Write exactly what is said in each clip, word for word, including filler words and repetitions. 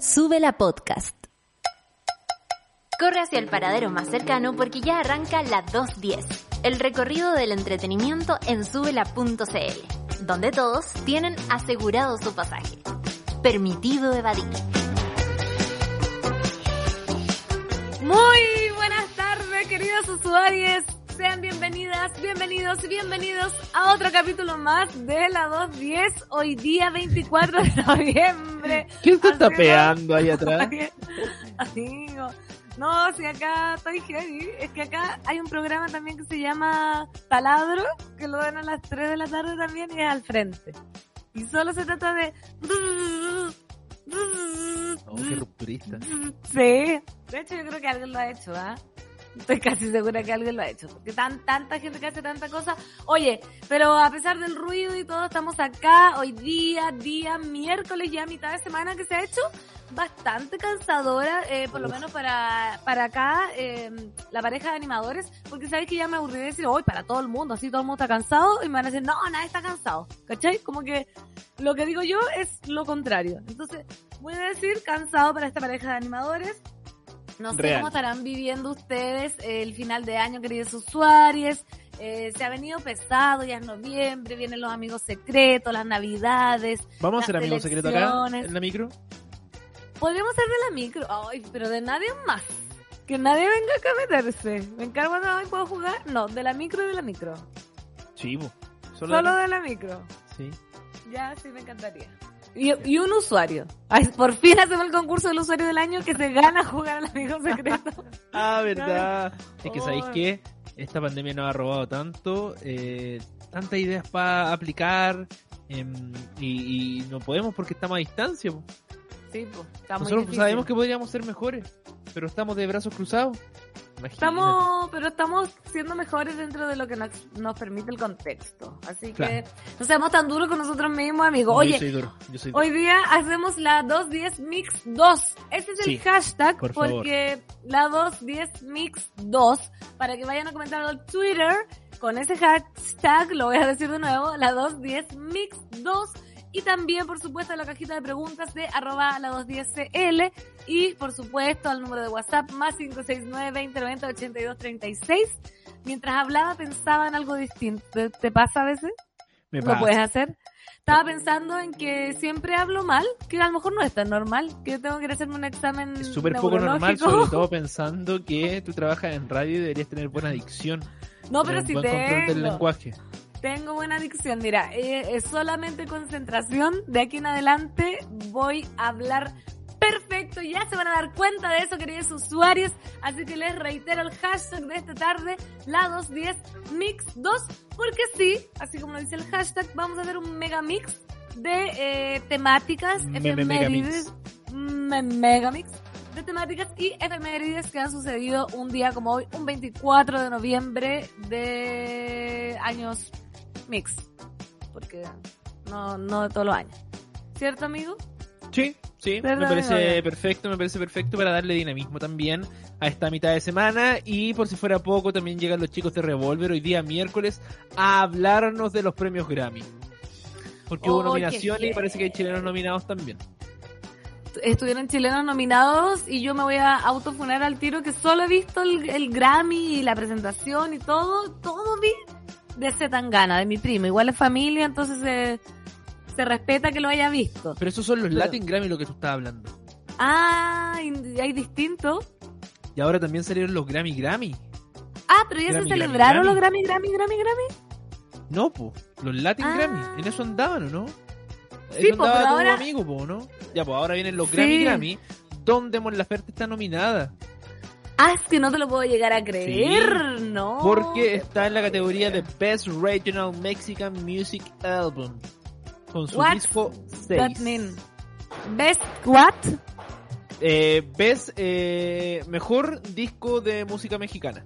Sube la podcast. Corre hacia el paradero más cercano porque ya arranca la dos diez, el recorrido del entretenimiento en subela punto c l, donde todos tienen asegurado su pasaje. Permitido evadir. Muy buenas tardes, queridos usuarios. Sean bienvenidas, bienvenidos y bienvenidos a otro capítulo más de la dos diez, hoy día veinticuatro de noviembre. ¿Quién te está peando ahí atrás? Amigo, no, si acá estoy heavy, es que acá hay un programa también que se llama Taladro, que lo dan a las tres de la tarde también y es al frente. Y solo se trata de... Oh, qué rupturista. Sí, de hecho yo creo que alguien lo ha hecho, ¿ah? ¿eh? Estoy casi segura que alguien lo ha hecho, porque tan tanta gente que hace tanta cosa. Oye, pero a pesar del ruido y todo, estamos acá hoy día, día miércoles, ya mitad de semana, que se ha hecho bastante cansadora, eh, por lo menos para para acá, eh, la pareja de animadores, porque sabéis que ya me aburrí de decir, hoy para todo el mundo, así todo el mundo está cansado, y me van a decir, no, nadie está cansado, ¿cachai? Como que lo que digo yo es lo contrario. Entonces, voy a decir cansado para esta pareja de animadores. No sé Real. Cómo estarán viviendo ustedes el final de año, queridos usuarios. Eh, se ha venido pesado, ya es noviembre, vienen los amigos secretos, las navidades. ¿Vamos a ser amigos secretos acá, en la micro? Podríamos ser de la micro, ay, pero de nadie más. Que nadie venga acá a meterse. ¿Me encargo de hoy puedo jugar? No, de la micro y de la micro. Sí, bo. Solo, Solo de la micro. Sí. Ya, sí me encantaría. Y, y un usuario. Ay, por fin hacemos el concurso del usuario del año que se gana jugar al amigo secreto. Ah, verdad. Es que, ¿sabéis qué? Esta pandemia nos ha robado tanto, eh, tantas ideas para aplicar, eh, y, y no podemos porque estamos a distancia. Po. Sí, pues. Está Nosotros muy sabemos que podríamos ser mejores, pero estamos de brazos cruzados. Imagínate. Estamos, pero estamos siendo mejores dentro de lo que nos, nos permite el contexto. Así claro. que no seamos tan duros con nosotros mismos, amigos. Oye, yo soy duro, yo soy duro. Hoy día hacemos la dos diez Mix dos. Ese es el sí, hashtag por porque la dos diez Mix dos, para que vayan a comentar al Twitter con ese hashtag, lo voy a decir de nuevo, la dos diez Mix dos. Y también, por supuesto, la cajita de preguntas de arroba la dos diez C L. Y, por supuesto, al número de WhatsApp más cinco seis nueve, veinte noventa, ochenta y dos treinta y seis. Mientras hablaba, pensaba en algo distinto. ¿Te, te pasa a veces? Me ¿Lo pasa. puedes hacer? Estaba pensando en que siempre hablo mal, que a lo mejor no es tan normal, que yo tengo que ir a hacerme un examen Es súper poco normal, sobre todo pensando que tú trabajas en radio y deberías tener buena dicción. No, pero si buen tengo. control del lenguaje. Tengo buena adicción, mira, eh, es solamente concentración, de aquí en adelante voy a hablar perfecto, ya se van a dar cuenta de eso, queridos usuarios, así que les reitero el hashtag de esta tarde, la dos diez Mix dos, porque sí, así como lo dice el hashtag, vamos a hacer un mega mix de eh, temáticas, Me, efemérides, me, mega mix de temáticas y efemérides que han sucedido un día como hoy, un veinticuatro de noviembre de años mix, porque no, no de todos los años. ¿Cierto, amigo? Sí, sí, me parece perfecto, me parece perfecto para darle dinamismo también a esta mitad de semana. Y por si fuera poco, también llegan los chicos de Revolver hoy día miércoles a hablarnos de los premios Grammy. Porque oh, hubo nominaciones y parece que hay chilenos nominados también. Estuvieron chilenos nominados y yo me voy a autofunar al tiro que solo he visto el, el Grammy y la presentación y todo, todo vi de Zetangana, de mi primo. Igual es familia, entonces se, se respeta que lo haya visto. Pero esos son los pero... Latin Grammy lo que tú estás hablando. Ah, y hay distintos. Y ahora también salieron los Grammy Grammy. Ah, pero ya Grammy, se celebraron Grammy, los Grammy Grammy Grammy Grammy. No, pues, los Latin ah. Grammy, en eso andaban, ¿o no? Sí, eso pues, andaba tu ahora... amigo, po, ¿no? Ya, pues ahora vienen los Grammy sí. Grammy, donde Mon Laferte está nominada. Ah, es que no te lo puedo llegar a creer, sí, no. Porque está en la categoría de Best Regional Mexican Music Album. Con su what disco seis. That mean? Best what? Eh, Best eh, Mejor Disco de Música Mexicana.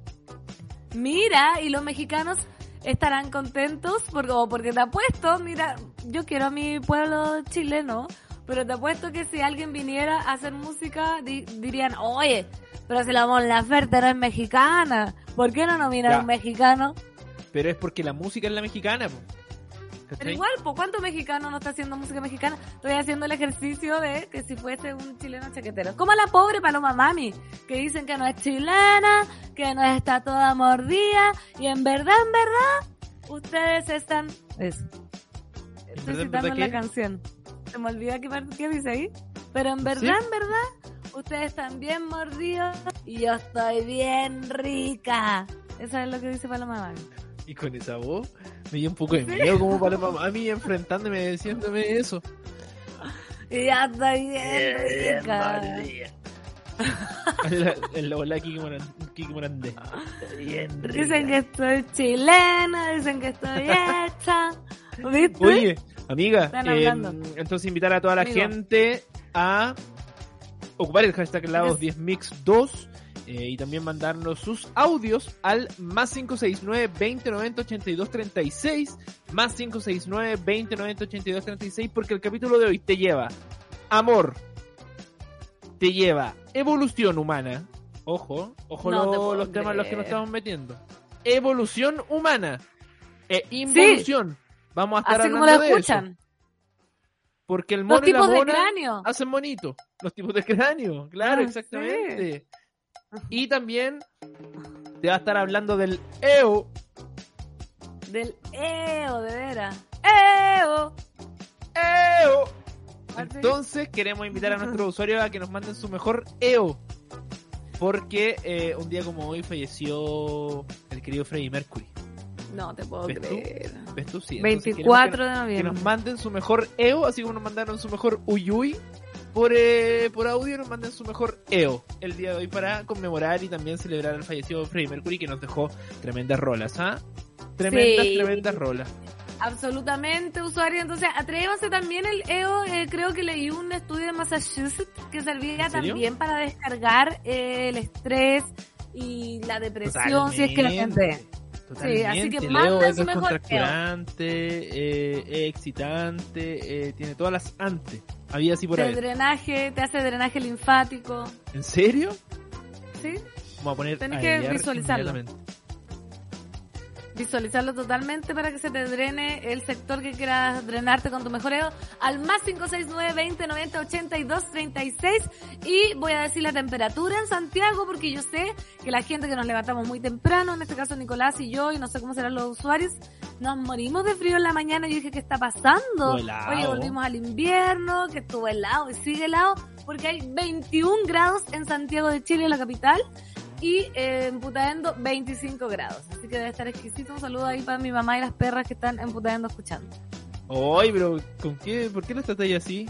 Mira, y los mexicanos estarán contentos porque, porque te apuesto, mira, yo quiero a mi pueblo chileno, pero te apuesto que si alguien viniera a hacer música, di, dirían, oye, pero si la Mon Laferte no es mexicana, ¿por qué no nominan a un mexicano? Pero es porque la música es la mexicana, po. Pero igual, ¿por cuánto mexicano no está haciendo música mexicana? Estoy haciendo el ejercicio de que si fuese un chileno chaquetero. Como la pobre Paloma Mami, que dicen que no es chilena, que no está toda mordida, y en verdad, en verdad, ustedes están... Eso. Estoy citando la canción. Se me olvida qué, qué dice ahí. Pero en verdad, ¿sí? En verdad, ustedes están bien mordidos y yo estoy bien rica. Eso es lo que dice Paloma Mami. Y con esa voz me dio un poco de miedo, como para mami enfrentándome, diciéndome eso. Y ya estoy bien rica. El la Kiki Morandé. Bien rica. Dicen que estoy chilena, dicen que estoy hecha. ¿Viste? Oye, amiga, eh, entonces invitar a toda la Amigo. gente a ocupar el hashtag Lados diez Mix dos. Eh, y también mandarnos sus audios al más cinco seis nueve, veinte noventa, ochenta y dos treinta y seis, más cinco seis nueve, veinte noventa, ochenta y dos treinta y seis, porque el capítulo de hoy te lleva amor, te lleva evolución humana, ojo, ojo no lo, los temas en los que nos estamos metiendo, evolución humana e involución, sí. Vamos a estar así hablando como lo de escuchan. Eso. Porque el mono los y la tipos mona de cráneo hacen bonito, los tipos de cráneo, claro, ah, exactamente. Sí. Y también te va a estar hablando del E O. Del E O, de veras. E O. E O. Entonces queremos invitar a nuestros usuarios a que nos manden su mejor E O. Porque eh, un día como hoy falleció el querido Freddie Mercury. No te puedo ¿Ves creer. Tú? ¿Ves tú? Sí. veinticuatro que, de noviembre. Que nos manden su mejor E O, así como nos mandaron su mejor Uyuy. Por, eh, por audio nos mandan su mejor E O el día de hoy para conmemorar y también celebrar al fallecido Freddie Mercury, que nos dejó tremendas rolas, ¿ah? ¿eh? Tremendas, sí. tremendas rolas. Absolutamente, usuario. Entonces, atrévanse también el E O. Eh, creo que leí un estudio de Massachusetts que servía también para descargar eh, el estrés y la depresión. Totalmente. Si es que la gente... Totalmente. Sí, así que Leo es su mejor contracturante, eh, excitante, eh, tiene todas las antes. Había así por te ahí. drenaje, te hace drenaje linfático. ¿En serio? Sí. Vamos a poner Tienes que visualizarlo. Visualizarlo totalmente para que se te drene el sector que quieras drenarte con tu mejor E O al más cinco seis nueve, veinte noventa, ochenta y dos treinta y seis. Y voy a decir la temperatura en Santiago porque yo sé que la gente que nos levantamos muy temprano, en este caso Nicolás y yo, y no sé cómo serán los usuarios, nos morimos de frío en la mañana. Y yo dije, ¿qué está pasando? Oye, volvimos al invierno, que estuvo helado y sigue helado, porque hay veintiún grados en Santiago de Chile, la capital. Y eh, en Putaendo veinticinco grados. Así que debe estar exquisito. Un saludo ahí para mi mamá y las perras que están en Putaendo escuchando. Ay, pero ¿con qué? ¿Por qué lo estás ahí así?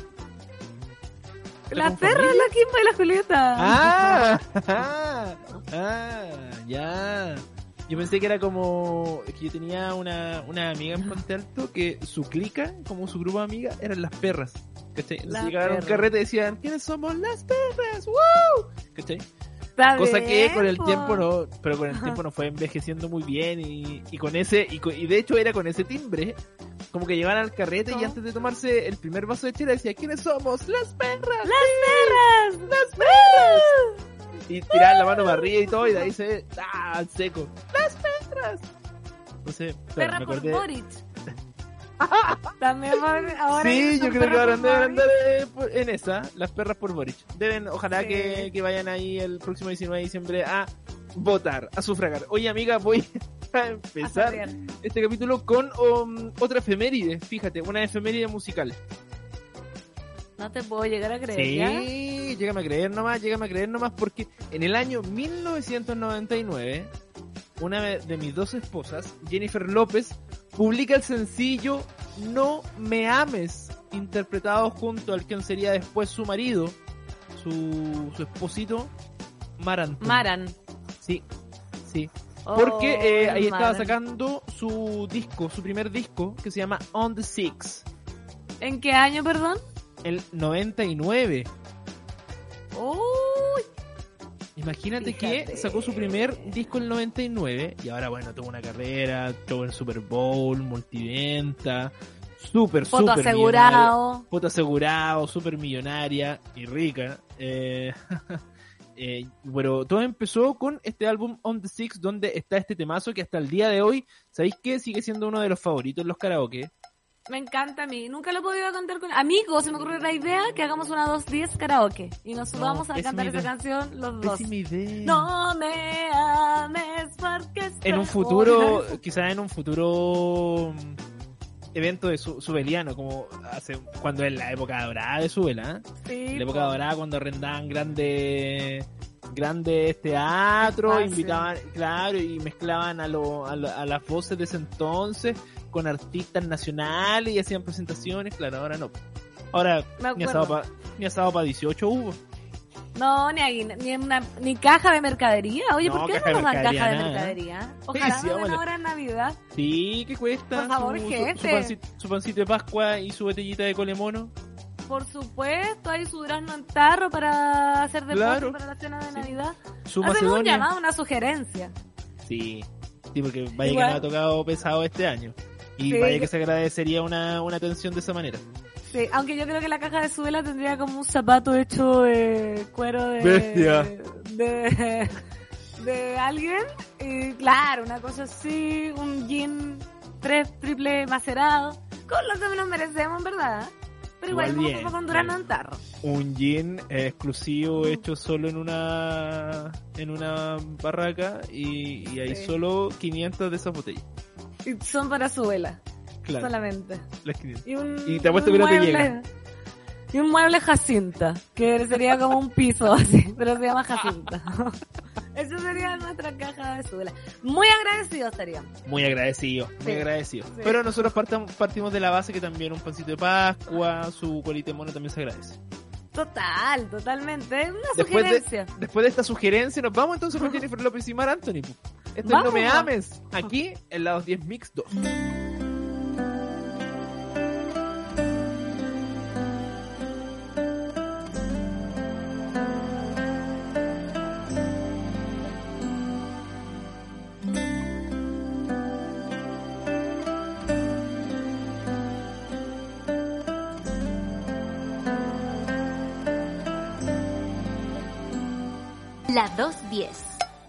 La perra, la Kimba y la Julieta. Ah, ah, ah, ya. Yo pensé que era como... Es que yo tenía una, una amiga en Puente Alto que su clica, como su grupo de amigas, eran las perras. ¿Cachai? Entonces llegaban a un carrete y decían, ¿quiénes somos las perras? ¡Woo! ¿Cachai? Cosa bien, que con el po. tiempo no, pero con el tiempo no fue envejeciendo muy bien y, y con ese, y, y de hecho era con ese timbre, como que llegaban al carrete ¿no? Y antes de tomarse el primer vaso de chela decía, ¿quiénes somos? ¡Las perras! ¡Las perras! ¡Las perras! Y tiraban la mano para arriba y todo y de ahí se ¡ah! Al seco. ¡Las perras! No sé, perra me por acordé. Boric. También ahora sí, yo creo que ahora deben andar eh, por, en esa, las perras por Boric. Deben, ojalá sí. que, que vayan ahí el próximo diecinueve de diciembre a votar, a sufragar. Oye, amiga, voy a empezar a este capítulo con um, otra efeméride. Fíjate, una efeméride musical. No te puedo llegar a creer. Sí, ¿ya? llégame a creer nomás, llégame a creer nomás, porque en el año mil novecientos noventa y nueve, una de mis dos esposas, Jennifer López, publica el sencillo No Me Ames, interpretado junto al quien sería después su marido, su, su esposito, Maran. Maran. Sí, sí. Oh, porque eh, ahí Maran. estaba sacando su disco, su primer disco, que se llama On the Six. ¿En qué año, perdón? El noventa y nueve. ¡Uy! Imagínate Fíjate. que sacó su primer disco en el noventa y nueve y ahora, bueno, tuvo una carrera, tuvo el Super Bowl, multiventa, súper, Foto súper asegurado. Foto asegurado, súper millonaria y rica. Eh, eh, pero todo empezó con este álbum On The Six, donde está este temazo que hasta el día de hoy, ¿sabéis qué? Sigue siendo uno de los favoritos en los karaoke. Me encanta a mí. Nunca lo he podido cantar con amigos. Se me ocurrió la idea que hagamos una dos diez karaoke. Y nos subamos No, a cantar pésima esa idea. canción los dos. Pésima idea. No me ames porque estoy En un futuro, fuera. quizás en un futuro mm, evento de su, subeliano, como hace cuando en la época dorada de Subela, ¿eh? Sí, la época po. dorada cuando arrendaban grandes grandes teatros, Espacio. invitaban, claro, y mezclaban a, lo, a, la- a las voces de ese entonces con artistas nacionales y hacían presentaciones, claro, ahora no. Ahora Me ni acuerdo. asado para ni asado para dieciocho hubo. No, ni, ahí, ni, una, ni caja de mercadería. Oye, No, ¿por qué caja no de nos dan mercadería, caja de nada. mercadería? Ojalá Sí, nos den vámonos. ahora en Navidad. Sí, ¿qué cuesta? Por favor, su, su- jefe. Su, pancito, su pancito de Pascua y su botellita de colemono. Por supuesto, hay su durazno en tarro para hacer deporte Claro. para la cena de Sí. Navidad. Su Hacemos un Macedonia. llamado, una sugerencia. Sí, sí, porque vaya Igual. que nos ha tocado pesado este año. Y Sí. vaya que se agradecería una, una atención de esa manera. Sí, aunque yo creo que la caja de Suela tendría como un zapato hecho de cuero de... Bestia. De, de alguien. Y claro, una cosa así, un jean tres triple macerado. Con lo que nos merecemos, en verdad. Pero igual, Igual como bien, poco con durazno bien. en tarro. Un gin eh, exclusivo hecho solo en una en una barraca y, y hay Sí. solo quinientas de esas botellas. Y son para Suela, Claro, solamente. las quinientas. Y, un, Y te apuesto un que no te mueble- llega. Y un mueble Jacinta, que sería como un piso así, pero se llama Jacinta. Esa sería nuestra caja de Suela. Muy agradecidos seríamos. Muy agradecido, muy Sí, agradecido. sí. Pero nosotros partam- partimos de la base que también un pancito de Pascua, su colita de mono también se agradece. Total, totalmente. Es una Después de, sugerencia. después de esta sugerencia, nos vamos entonces con Jennifer López y Mar Anthony. Esto es No Vamos. Me Ames, aquí en la dos diez Mix dos. La dos diez.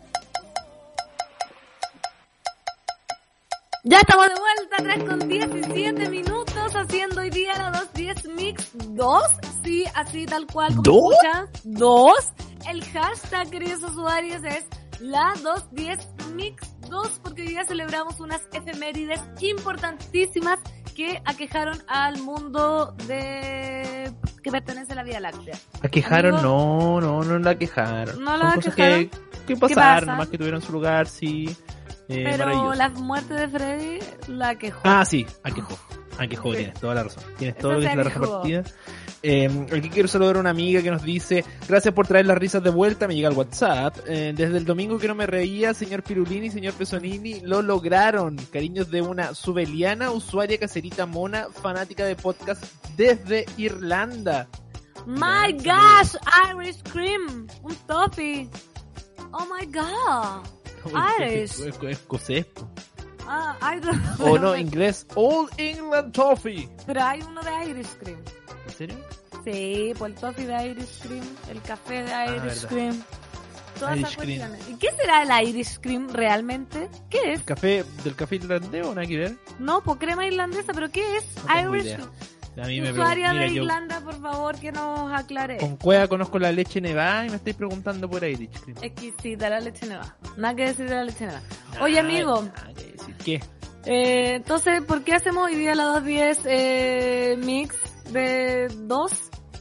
Ya estamos de vuelta, tres con diecisiete minutos, haciendo hoy día la dos diez Mix dos. Sí, así tal cual como ¿Dos? escuchan. Dos. El hashtag, queridos usuarios, es la dos diez Mix dos, porque hoy día celebramos unas efemérides importantísimas que aquejaron al mundo de que pertenece a la Vía Láctea. ¿Aquejaron? Amigo, No, no, no la quejaron. ¿No Son la cosas aquejaron? que, que pasaron, pasan? nomás que tuvieron su lugar, sí. Eh, Pero maravilloso. la muerte de Freddy la quejó. Ah, sí, aquejó. Aquejó, Sí. tienes toda la razón. Tienes Eso todo lo que se es la raja aquejó. partida. Eh, aquí quiero saludar a una amiga que nos dice: gracias por traer las risas de vuelta. Me llega el WhatsApp. Eh, desde el domingo que no me reía, señor Pirulini, señor Pesonini, lo lograron. Cariños de una subeliana, usuaria caserita mona, fanática de podcast desde Irlanda. My Ya, gosh, Irish cream, un toffee. Oh my god. Irish. Es- es- Escocés. po. Ah, I don't O no, inglés. All England Toffee. Pero hay uno de Irish cream. ¿En serio? Sí, pues el toffee de Irish cream, el café de Irish verdad. cream. Todas Irish esas cream. cuestiones. ¿Y qué será el Irish cream realmente? ¿Qué es? ¿Café del café irlandés o nada que ver? No, pues crema irlandesa, pero ¿qué es? No tengo Irish. idea. A mí me Usuaria pregun- mira, de yo Irlanda, por favor, que nos aclare. con cueva conozco la leche nevada y me estáis preguntando por Irish cream. Exquisita la leche nevada. Nada que decir de la leche nevada. Oye, Nada- amigo, nada que decir. ¿Qué? eh, entonces, ¿por qué hacemos hoy día la dos diez eh, mix de dos?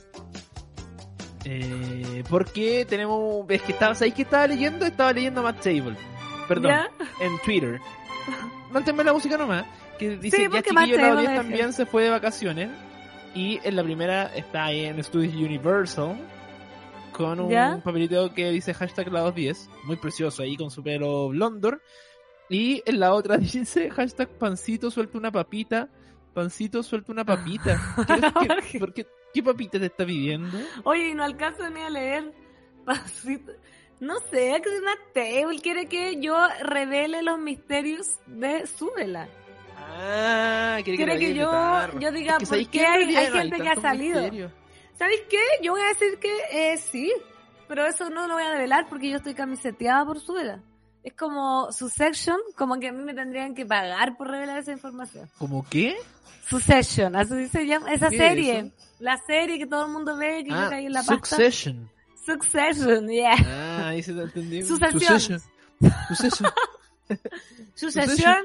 Eh, porque tenemos... Es que estaba... ¿Sabéis qué estaba leyendo? Estaba leyendo Matt Table. Perdón. ¿Ya? En Twitter. Manténme la música nomás. Que dice, Sí, ya porque chiquillo, Matt la Table diez es- también se fue de vacaciones. Y en la primera está ahí en Studios Universal. Con un ¿Ya? papelito que dice hashtag la dos diez. Muy precioso ahí con su pelo blondor. Y en la otra dice hashtag pancito suelta una papita. Pancito suelta una papita. ¿Quieres que- por qué, ¿Qué papita te está pidiendo? Oye, y no alcanzo ni a leer. Pasito. No sé, que Matt Table quiere que yo revele los misterios de Súbela. Ah, quiere Quiere la que diga en yo, detalle. yo diga, Es que ¿por ¿sabéis qué qué? En hay, realidad hay no gente que ha tanto salido? misterio. ¿Sabéis qué? Yo voy a decir que eh, sí, pero eso no lo voy a develar porque yo estoy camiseteada por Súbela. Es como Succession, como que a mí me tendrían que pagar por revelar esa información. ¿Cómo qué? Succession, así se llama, esa ¿Qué serie. es eso? La serie que todo el mundo ve, que Ah, yo caí en la pasta. Succession. Succession, yeah. Ah, ahí se te entendió. Sucesión. Succession. Sucesión.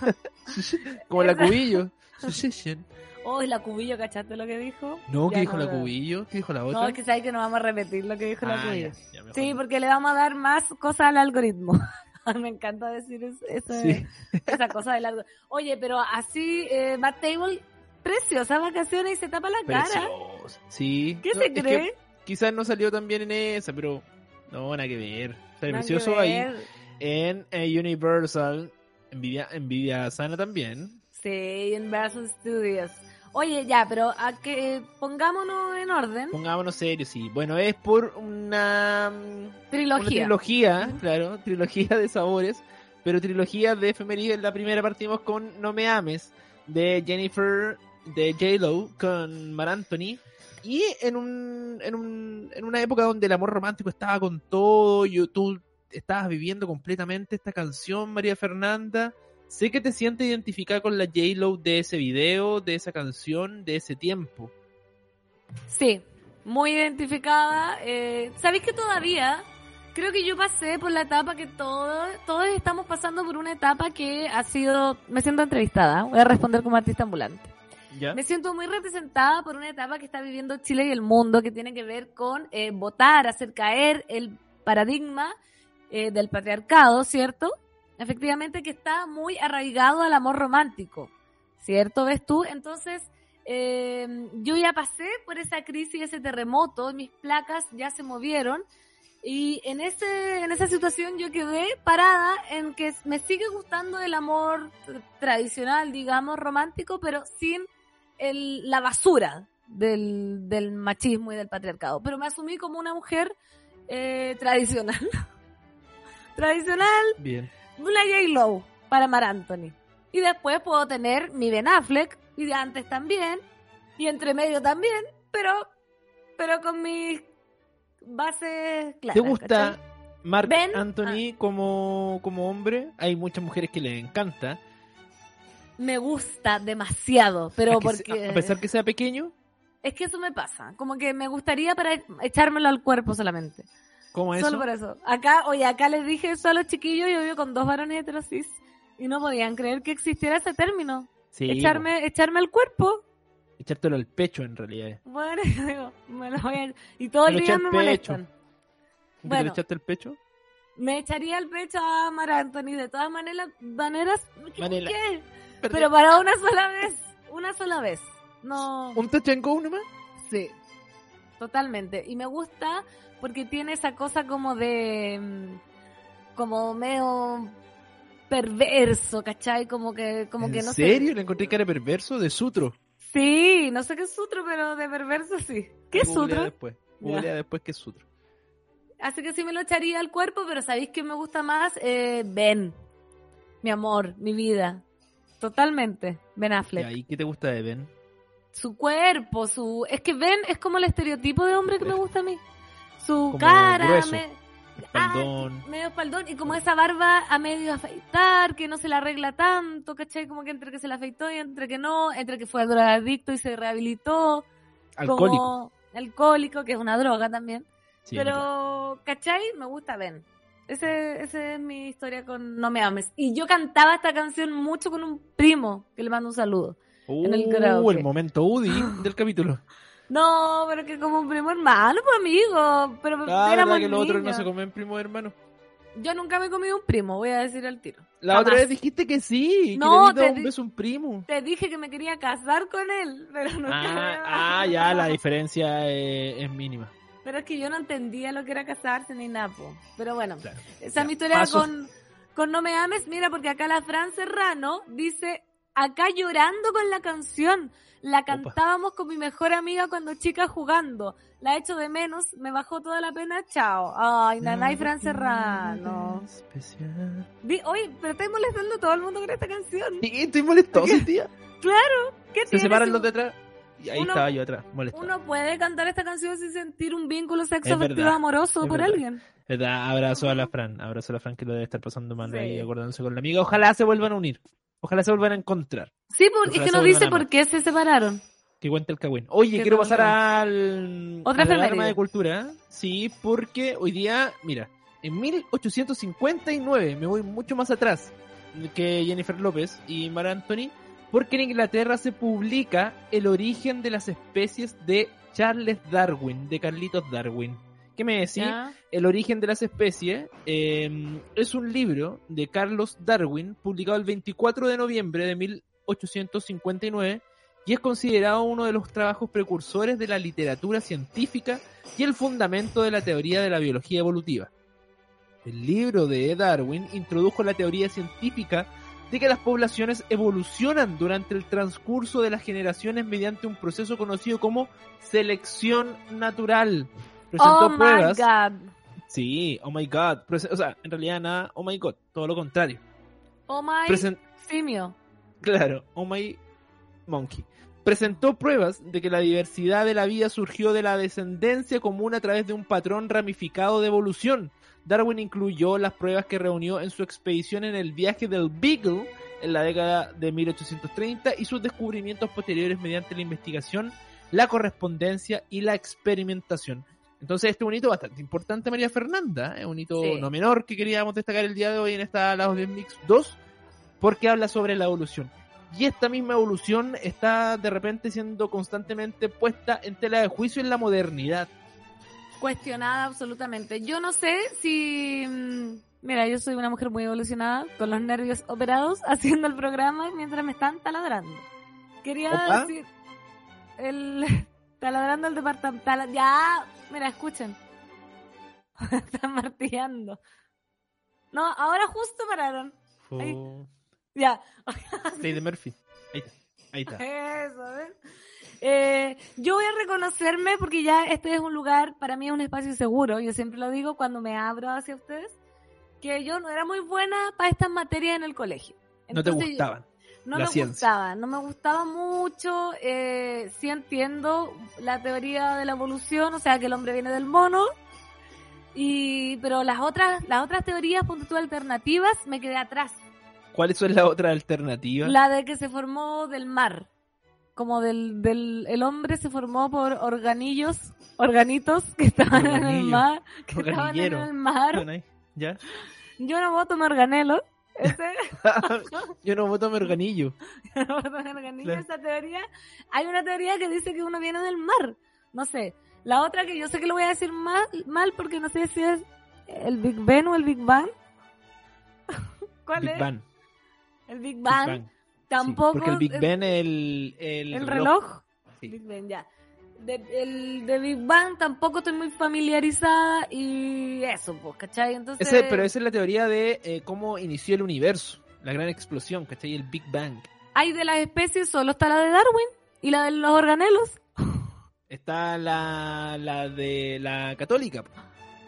Como la Cubillo. Succession. Oh, y la Cubillo, ¿cachaste lo que dijo? No, ¿qué Ya dijo no la lo- Cubillo? ¿Qué dijo la otra? No, es que sabes que no vamos a repetir lo que dijo la Ah, Cubillo. ya, ya, mejor Sí, no. porque le vamos a dar más cosas al algoritmo. Me encanta decir es- eso, Sí. esa cosa del algoritmo. Oye, pero así, eh, Matt Table, preciosas vacaciones y se tapa la cara. Precioso. Sí. ¿Qué No, se es que cree? quizás no salió tan bien en esa, pero no, nada que ver. Está Nada precioso que ahí ver. en eh, Universal. Envidia, envidia sana también. Sí, Universal Studios. Oye, ya, pero a que pongámonos en orden. Pongámonos serios, sí. Bueno, es por una, una Trilogía. trilogía, Ujú. claro, trilogía de sabores, pero trilogía de efemérides. La primera partimos con No Me Ames, de Jennifer, de J-Lo, con Mar Anthony. Y en un, en un en una época donde el amor romántico estaba con todo, yo, tú estabas viviendo completamente esta canción, María Fernanda. Sé que te sientes identificada con la J-Lo de ese video, de esa canción, de ese tiempo. Sí, muy identificada. Eh, ¿Sabéis que todavía? Creo que yo pasé por la etapa que todos, todos estamos pasando por una etapa que ha sido... Me siento entrevistada, voy a responder como artista ambulante. ¿Ya? Me siento muy representada por una etapa que está viviendo Chile y el mundo, que tiene que ver con eh, votar, hacer caer el paradigma eh, del patriarcado, ¿cierto? Efectivamente, que está muy arraigado al amor romántico, ¿cierto? ¿Ves tú? Entonces, eh, yo ya pasé por esa crisis, ese terremoto, mis placas ya se movieron, y en ese en esa situación yo quedé parada en que me sigue gustando el amor tradicional, digamos, romántico, pero sin el, la basura del, del machismo y del patriarcado. Pero me asumí como una mujer eh, tradicional. Tradicional, Bien. una J-Lo para Mar Anthony. Y después puedo tener mi Ben Affleck, y de antes también, y entre medio también, pero, pero con mis bases claras. ¿Te gusta ¿cachai? Marc Ben, Anthony como, como hombre? Hay muchas mujeres que le encanta. Me gusta demasiado, pero a, que se- porque... a pesar que sea pequeño, Es que eso me pasa, como que me gustaría para echármelo al cuerpo solamente. ¿cómo es Solo eso? por eso. Acá, oye, acá les dije eso a los chiquillos, yo vivo con dos varones heterosis y no podían creer que existiera ese término. Sí, echarme, echarme al cuerpo. po, echártelo al pecho en realidad. Bueno, yo digo, me lo voy a... Y todo Me el lo eché día al me pecho. molestan. ¿Por qué Bueno. te lo echaste al pecho? Me echaría al pecho a Mar Anthony de todas maneras, maneras, ¿qué? Manela. ¿Qué? Perdí. Pero para una sola vez, una sola vez. No. ¿Un touch and go nomás? Sí, totalmente. Y me gusta porque tiene esa cosa como de... mm, como medio perverso, ¿cachai? Como que, como que ¿En no serio? sé. ¿Le encontré cara perverso? De sutro. Sí, no sé qué es sutro, pero de perverso sí. ¿Qué es Googlea sutro? después. Ya. Googlea después qué es sutro. Así que sí me lo echaría al cuerpo, pero ¿sabéis qué me gusta más? Eh, Ben. Mi amor, mi vida. Totalmente. Ben Affleck. ¿Y qué te gusta de Ben? Su cuerpo, su... Es que Ben es como el estereotipo de hombre que me gusta a mí. Su Como cara, grueso, me- espaldón. Ah, medio espaldón, y como esa barba a medio afeitar, que no se la arregla tanto, ¿cachai? Como que entre que se la afeitó y entre que no, entre que fue drogadicto y se rehabilitó. Alcohólico. Como alcohólico, que es una droga también. Sí, es verdad. Pero, ¿cachai? Me gusta Ben. Ese, ese es mi historia con No Me Ames. Y yo cantaba esta canción mucho con un primo, que le mando un saludo. en el Uh, karaoke. el momento Udi del capítulo. No, pero que como un primo hermano, pues amigo. Pero Ah, éramos ¿verdad que los otros no niños. se comen primo hermano? Yo nunca me he comido un primo, voy a decir al tiro. La Jamás. otra vez dijiste que sí, No, que le di te un di- beso a un primo. Te dije que me quería casar con él, pero nunca me... Ah, ah, ya, la diferencia eh, es mínima. Pero es que yo no entendía lo que era casarse ni nada, po. Pero bueno, Claro. esa Ya, es mi historia paso. con, con No Me Ames. Mira, porque acá la Fran Serrano dice, acá llorando con la canción. La cantábamos con mi mejor amiga cuando chica jugando. La echo de menos, me bajó toda la pena, chao. Ay, Nanay Fran Serrano. Especial. Di, oye, pero estáis molestando a todo el mundo con esta canción. Sí, estoy molestoso, tía. Claro, ¿qué Se tienes? separan los de atrás. Y ahí uno, estaba yo atrás, molestado. Uno puede cantar esta canción sin sentir un vínculo sexoafectivo amoroso es por verdad. alguien. ¿Verdad? Abrazo a la Fran, abrazo a la Fran que lo debe estar pasando mal Sí. ahí, acordándose con la amiga. Ojalá se vuelvan a unir, ojalá se vuelvan a encontrar. Sí, porque es que no dice por amar. qué se separaron. Que cuente el cagüín. Oye, quiero pasar al otra a la alarma efeméride de cultura. Sí, porque hoy día, mira, en mil ochocientos cincuenta y nueve, me voy mucho más atrás que Jennifer López y Mar Anthony, porque en Inglaterra se publica El origen de las especies de Charles Darwin, de Carlitos Darwin. ¿Qué me decís? ¿Ya? El origen de las especies eh, es un libro de Carlos Darwin, publicado el veinticuatro de noviembre de mil ochocientos cincuenta y nueve, y es considerado uno de los trabajos precursores de la literatura científica y el fundamento de la teoría de la biología evolutiva. El libro de Darwin introdujo la teoría científica de que las poblaciones evolucionan durante el transcurso de las generaciones mediante un proceso conocido como selección natural. Presentó Oh pruebas. my God. Sí, oh my god. Prese- o sea, en realidad nada, oh my god, todo lo contrario. Oh my Presen- simio. Claro, oh my monkey. Presentó pruebas de que la diversidad de la vida surgió de la descendencia común a través de un patrón ramificado de evolución. Darwin incluyó las pruebas que reunió en su expedición en el viaje del Beagle en la década de mil ochocientos treinta y sus descubrimientos posteriores mediante la investigación, la correspondencia y la experimentación. Entonces este es un hito bastante importante, María Fernanda, es ¿eh? un hito Sí. no menor que queríamos destacar el día de hoy en esta Lados del Mix dos, porque habla sobre la evolución. Y esta misma evolución está de repente siendo constantemente puesta en tela de juicio en la modernidad. Cuestionada absolutamente. Yo no sé si... mm, Mira, yo soy una mujer muy evolucionada, con los nervios operados, haciendo el programa mientras me están taladrando. Quería ¿Opa? decir... El... Taladrando el departamento... tala- Ya, mira, escuchen. Están martillando. No, ahora justo pararon. Ahí. Fue... Ya. Ley de Murphy. Ahí está. Ahí está. Eso, ¿ves? Eh, yo voy a reconocerme porque ya este es un lugar, para mí es un espacio seguro, yo siempre lo digo cuando me abro hacia ustedes, que yo no era muy buena para estas materias en el colegio. No te Entonces, gustaban. No la me ciencia. gustaba, no me gustaba mucho, eh, sí entiendo la teoría de la evolución, o sea que el hombre viene del mono, y pero las otras, las otras teorías, punto tú, alternativas, me quedé atrás. ¿Cuál es la otra alternativa? La de que se formó del mar. Como del, del el hombre se formó por organillos, organitos que estaban en el Organillo. mar, que estaban en Organillero. el mar. ¿Ya? Yo no voto mi organelo. Ese, Yo no voto a mi organillo. yo no voto mi organillo, Claro. esa teoría. Hay una teoría que dice que uno viene del mar. No sé. La otra que yo sé que lo voy a decir mal, mal porque no sé si es el Big Ben o el Big Bang. ¿Cuál Big es? Bang. El Big Big Bang. Bang. Tampoco. Sí, porque el Big el- Ben es el, el, ¿El reloj? Sí. Big Bang, ya. De, el de Big Bang tampoco estoy muy familiarizada y eso, pues, ¿cachai? Entonces... Ese, pero esa es la teoría de eh, cómo inició el universo, la gran explosión, ¿cachai? El Big Bang. Hay de las especies, solo está la de Darwin y la de los organelos. Está la, la de la católica, po,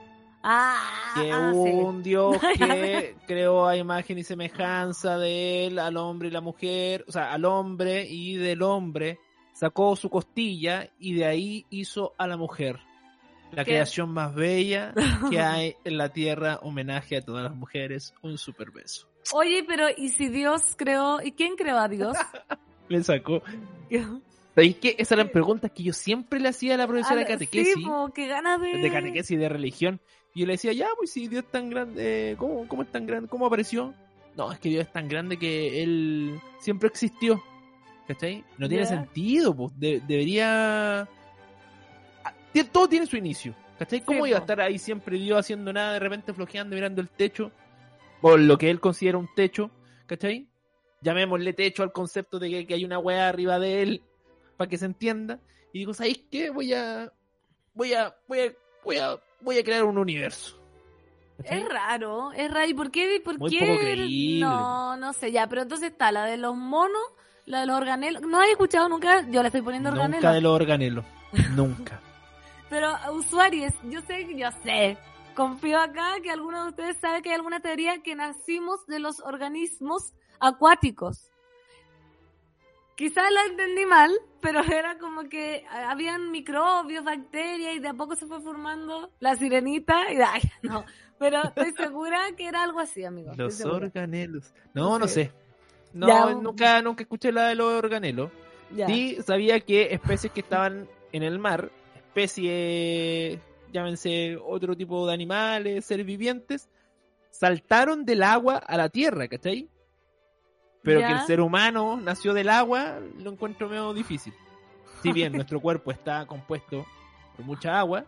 Ah, que ah, hubo sí. un dios que creó a imagen y semejanza de él, al hombre y la mujer, o sea, al hombre, y del hombre sacó su costilla y de ahí hizo a la mujer. La ¿Qué? creación más bella que hay en la tierra, homenaje a todas las mujeres, un super beso. Oye, pero ¿y si Dios creó? ¿Y quién creó a Dios? Le sacó. ¿Sabéis qué? Esas eran preguntas que yo siempre le hacía a la profesora de Ah, catequesis. Sí, po, qué ganas de... De catequesis y de religión. Y yo le decía, ya, pues si Dios es tan grande, ¿cómo, ¿cómo es tan grande? ¿Cómo apareció? No, es que Dios es tan grande que Él siempre existió. ¿Cachai? No tiene Ya. sentido, pues. De- debería... Ah, ti- Todo tiene su inicio. ¿Cachai? ¿Cómo Sí, iba a po. estar ahí siempre Dios haciendo nada, de repente flojeando, mirando el techo? O lo que Él considera un techo. ¿Cachai? Llamémosle techo al concepto de que, que hay una weá arriba de Él, para que se entienda. Y digo, ¿sabéis qué? Voy a... Voy a... Voy a... Voy a... Voy a crear un universo. ¿Cachai? Es raro, es raro. ¿Y por qué? ¿Por Muy qué? poco creíble. No, no sé, ya. Pero entonces está la de los monos, la de los organelos. ¿No has escuchado nunca? Yo le estoy poniendo Nunca organelos. de los organelos. Nunca. Pero usuarios, yo sé, yo sé. Confío acá que alguno de ustedes sabe que hay alguna teoría que nacimos de los organismos acuáticos. quizás lo entendí mal, pero era como que habían microbios, bacterias, y de a poco se fue formando la sirenita, y ay, no, pero estoy segura que era algo así, amigo. Los organelos. No, no Sí. sé. No, Ya. nunca, nunca escuché la de los organelos. Ya. Sí, sabía que especies que estaban en el mar, especies, llámense otro tipo de animales, seres vivientes, saltaron del agua a la tierra, ¿cachai? Pero Ya. que el ser humano nació del agua, lo encuentro medio difícil. Si bien nuestro cuerpo está compuesto por mucha agua,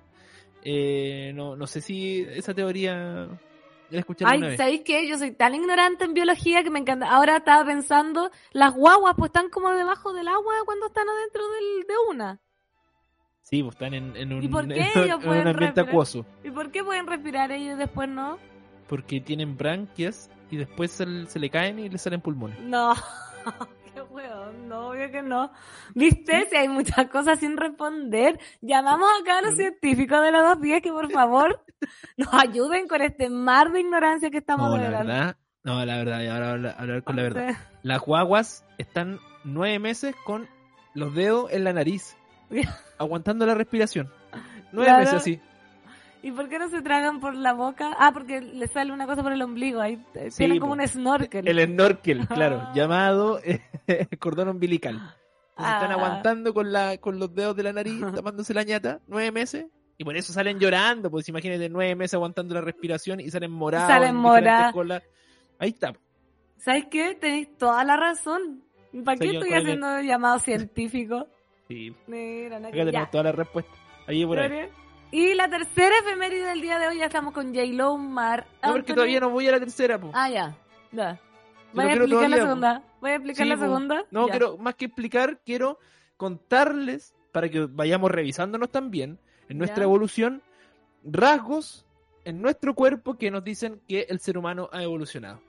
eh, no, no sé si esa teoría la escuché alguna Ay, vez. ¿sabéis qué? Yo soy tan ignorante en biología que me encanta. Ahora estaba pensando, las guaguas pues están como debajo del agua cuando están adentro del, de una. Sí, pues están en, en un, ¿Y por qué en ellos un- en pueden un ambiente respirar? acuoso. ¿Y por qué pueden respirar ellos y después no? Porque tienen branquias y después se, se le caen y le salen pulmones. No, qué hueón, no, obvio que no. ¿Viste? Si hay muchas cosas sin responder. Llamamos acá a los científicos de los dos días que por favor nos ayuden con este mar de ignorancia que estamos No, la revelando. verdad, no, la verdad, y ahora hablar, hablar con la No verdad. sé. Las guaguas están nueve meses con los dedos en la nariz, aguantando la respiración. Nueve Claro. meses así. ¿Y por qué no se tragan por la boca? Ah, porque les sale una cosa por el ombligo. Ahí eh, Sí, tienen po. como un snorkel. El snorkel, claro, Ah. llamado eh, cordón umbilical. Entonces están Ah. aguantando con la con los dedos de la nariz, tapándose la ñata, nueve meses. Y por eso salen llorando, pues imagínate nueve meses aguantando la respiración y salen morados. Salen en diferentes morados. colas. Ahí está. ¿Sabes qué? Tenéis toda la razón. ¿Para qué Soy yo estoy con el- haciendo llamado científico? Sí, Mira, no, acá tenemos ya. todas las respuestas. Ahí por ahí. Y la tercera efeméride del día de hoy, ya estamos con J-Lo, Mar No, porque Anthony. todavía no voy a la tercera, po. Ah, ya. Ya. Yo Voy no a quiero explicar la todavía, po. segunda. Voy a explicar Sí, la po. segunda. No, Ya. quiero, más que explicar, quiero contarles, para que vayamos revisándonos también, en nuestra Ya. evolución, rasgos en nuestro cuerpo que nos dicen que el ser humano ha evolucionado.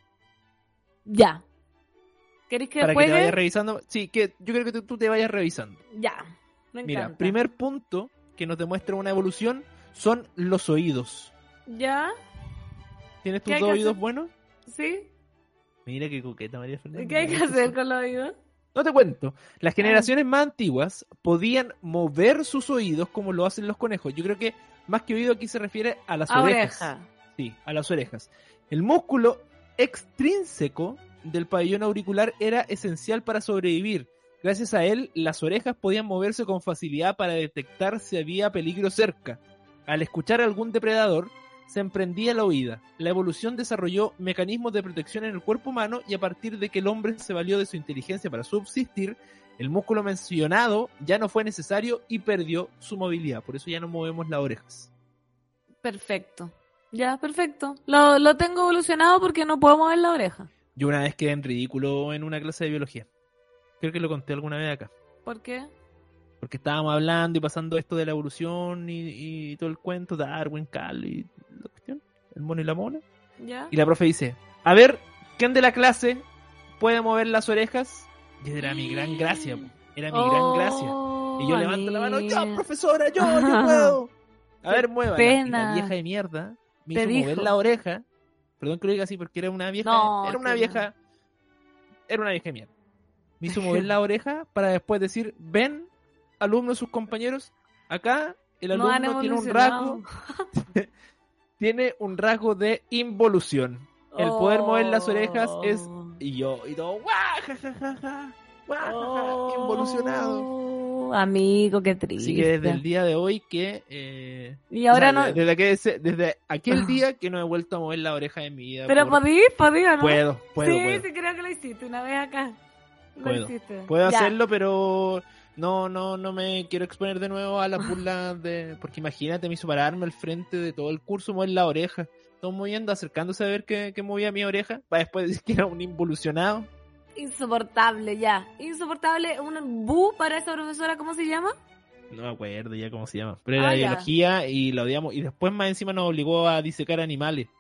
Ya. ¿Queréis que Para que juegue? te vayas revisando. Sí, que yo creo que tú, tú te vayas revisando. Ya. Me Mira, encanta. primer punto que nos demuestra una evolución son los oídos. ¿Ya? ¿Tienes ¿Qué tus hay dos que oídos hacer? buenos? ¿Sí? Mira qué coqueta, María Fernanda. ¿Qué hay que hacer con los oídos? No te cuento. Las Ah. generaciones más antiguas podían mover sus oídos como lo hacen los conejos. Yo creo que más que oído aquí se refiere a las A orejas. oreja. Sí, a las orejas. El músculo extrínseco del pabellón auricular era esencial para sobrevivir. Gracias a él, las orejas podían moverse con facilidad para detectar si había peligro cerca. Al escuchar a algún depredador, se emprendía la huida. La evolución desarrolló mecanismos de protección en el cuerpo humano y a partir de que el hombre se valió de su inteligencia para subsistir, el músculo mencionado ya no fue necesario y perdió su movilidad. Por eso ya no movemos las orejas. Perfecto. Ya, perfecto. Lo, lo tengo evolucionado porque no puedo mover la oreja. Yo una vez quedé en ridículo en una clase de biología. Creo que lo conté alguna vez acá. ¿Por qué? Porque estábamos hablando y pasando esto de la evolución y, y todo el cuento, Darwin, Cal y la cuestión, el mono y la mona. ¿Ya? Y la profe dice, a ver, ¿quién de la clase puede mover las orejas? Y era mi gran gracia, po. Era mi gran gracia. Oh, Y yo levanto la mano, yo, amiga. profesora, yo, yo puedo. A Qué ver, mueva. Y pena. la vieja de mierda me Te hizo mover dijo. la oreja. Perdón que lo diga así porque era una vieja. No, era una que vieja. Era una vieja de mierda. Me hizo mover la oreja para después decir, ven, alumnos, sus compañeros, acá el No han alumno tiene un evolucionado. rasgo, tiene un rasgo de involución. El poder mover las orejas es Oh. y yo y todo, guau, ja, ja, ja, ja, guau, ja, ja, involucionado. Oh, amigo, qué triste. Así que desde el día de hoy que eh, Y ahora o sea, no. desde, que ese- desde aquel día que no he vuelto a mover la oreja en mi vida. Pero por- podí, podí, ¿o no? puedo, puedo, sí, puedo. sí, creo que lo hiciste una vez acá. Lo Puedo. hiciste. Puedo Ya. hacerlo, pero no, no, no me quiero exponer de nuevo a las burlas de. Porque imagínate, me hizo pararme al frente de todo el curso, mover la oreja. Todos moviendo, acercándose a ver que, que movía mi oreja. Para después decir que era un involucionado. Insoportable, ya. Insoportable. Un bu para esa profesora, ¿cómo se llama? No me acuerdo ya cómo se llama. Pero era Ah, de ya. biología y la odiamos. Y después más encima nos obligó a disecar animales.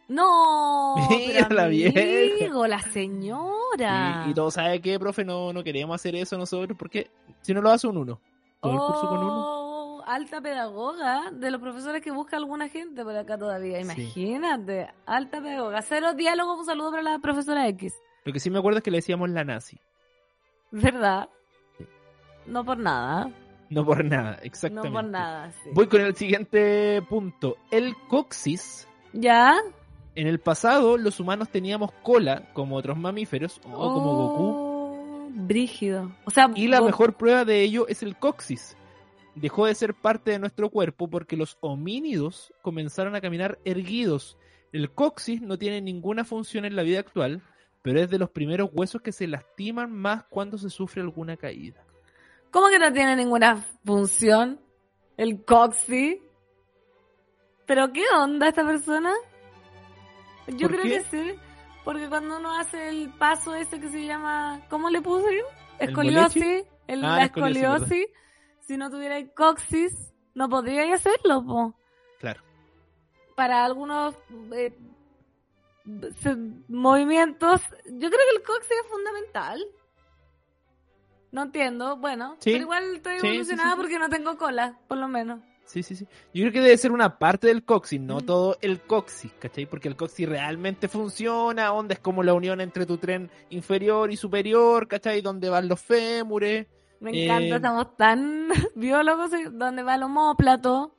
No, Mira pero la vieja. amigo, la señora. Y, y todos saben que, profe, no, no queremos hacer eso nosotros porque si no lo hace un uno. Todo el curso con uno. Oh, alta pedagoga de los profesores que busca alguna gente por acá todavía. Sí. Imagínate, alta pedagoga. Cero diálogo, un saludo para la profesora X. Lo que sí me acuerdo es que le decíamos la nazi. ¿Verdad? Sí. No por nada. No por nada, exactamente. No por nada, sí. Voy con el siguiente punto. El coxis. ¿Ya? En el pasado, los humanos teníamos cola, como otros mamíferos, o oh, como Goku. Brígido. O sea, y la Goku... mejor prueba de ello es el coxis. Dejó de ser parte de nuestro cuerpo porque los homínidos comenzaron a caminar erguidos. El coxis no tiene ninguna función en la vida actual, pero es de los primeros huesos que se lastiman más cuando se sufre alguna caída. ¿Cómo que no tiene ninguna función el coxis? ¿Pero qué onda esta persona? Yo creo qué? que sí, porque cuando uno hace el paso ese que se llama, ¿cómo le puse yo? ¿El Escoliosis, boleche? el, Ah, la escoliosis, escoliosis. Si no tuviera el coxis, no podría hacerlo, po. Claro. Para algunos eh, se- movimientos, yo creo que el coxis es fundamental. No entiendo, bueno, Sí, pero igual estoy sí, evolucionada sí, sí, sí. porque no tengo cola, por lo menos. Sí, sí, sí. Yo creo que debe ser una parte del coxis, no Mm. todo el coxis, ¿cachai? Porque el coxis realmente funciona, onda es como la unión entre tu tren inferior y superior, ¿cachai? Donde van los fémures. Me Eh, encanta, estamos tan biólogos, eh, donde va el omóplato,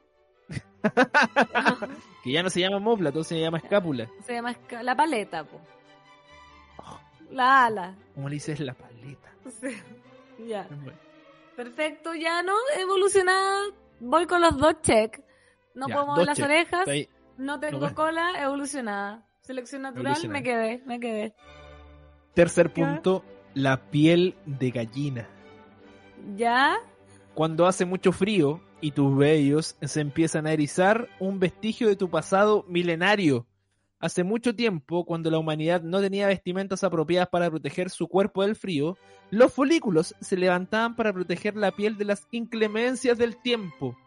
Que ya no se llama omóplato, se llama escápula. se llama esca- la paleta, po. La ala. ¿Cómo le dices la paleta? Sí. Ya. Bueno, Perfecto, ya no, evolucionada. Voy con los dos check. No ya, puedo mover dos las check. orejas, Está ahí. no tengo No, cola, evolucionada. Selección natural, Evolucionada. me quedé, me quedé. Tercer Ya. punto, la piel de gallina. ¿Ya? Cuando hace mucho frío y tus vellos se empiezan a erizar, un vestigio de tu pasado milenario. Hace mucho tiempo, cuando la humanidad no tenía vestimentas apropiadas para proteger su cuerpo del frío, los folículos se levantaban para proteger la piel de las inclemencias del tiempo.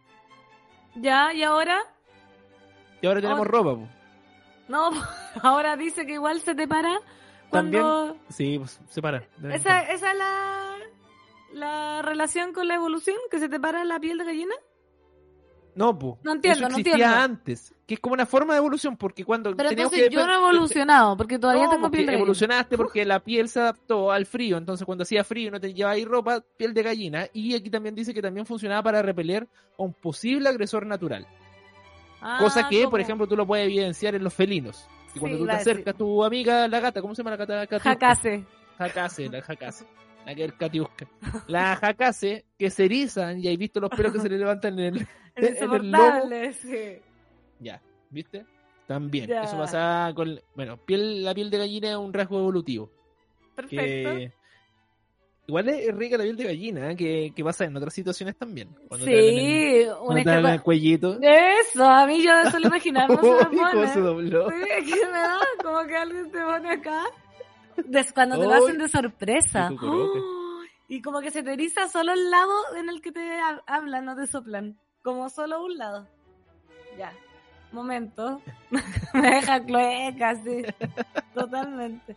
¿Ya? ¿Y ahora? Y ahora tenemos Oh. ropa, po. No, ahora dice que igual se te para cuando... Sí, pues, se para. de vez en ¿Esa, cuando. esa es la, la relación con la evolución? ¿Que se te para la piel de gallina? No, po. No entiendo, Eso no existía entiendo. antes. Que es como una forma de evolución, porque cuando Pero teníamos entonces que yo no he evolucionado, porque todavía No, tengo porque piel de gallina. evolucionaste porque la piel se adaptó al frío, entonces cuando hacía frío y no te llevabas ropa, piel de gallina, y aquí también dice que también funcionaba para repeler a un posible agresor natural, Ah, cosa que, como por ejemplo, tú lo puedes evidenciar en los felinos, que cuando Sí, tú te iba a decir. acercas, tu amiga, la gata, ¿cómo se llama la gata? Catiusca. Jacase. Jacase, la jacase, la que es catiusca. La jacase, que se erizan, y hay visto los pelos que se le levantan en el, Es en el lomo. insoportable, sí. Ya, ¿viste? También, Ya. eso pasa con, bueno, piel, la piel de gallina es un rasgo evolutivo. Perfecto. Que igual es rica la piel de gallina, ¿eh? que, que pasa en otras situaciones también. Cuando te hablan el- Sí, un cuando te hablan el escapa... cuellito. Eso, a mí yo suelo imaginar, no se Uy, me cómo pone. se dobló. Sí, es que me da como que alguien te pone acá. Des- cuando te lo Uy. hacen de sorpresa. Sí, cucurote. ¡Ay! Y como que se te eriza solo el lado en el que te ha- hablan, no te soplan. Como solo un lado. Ya. Momento. Me deja cloeca, sí. Totalmente.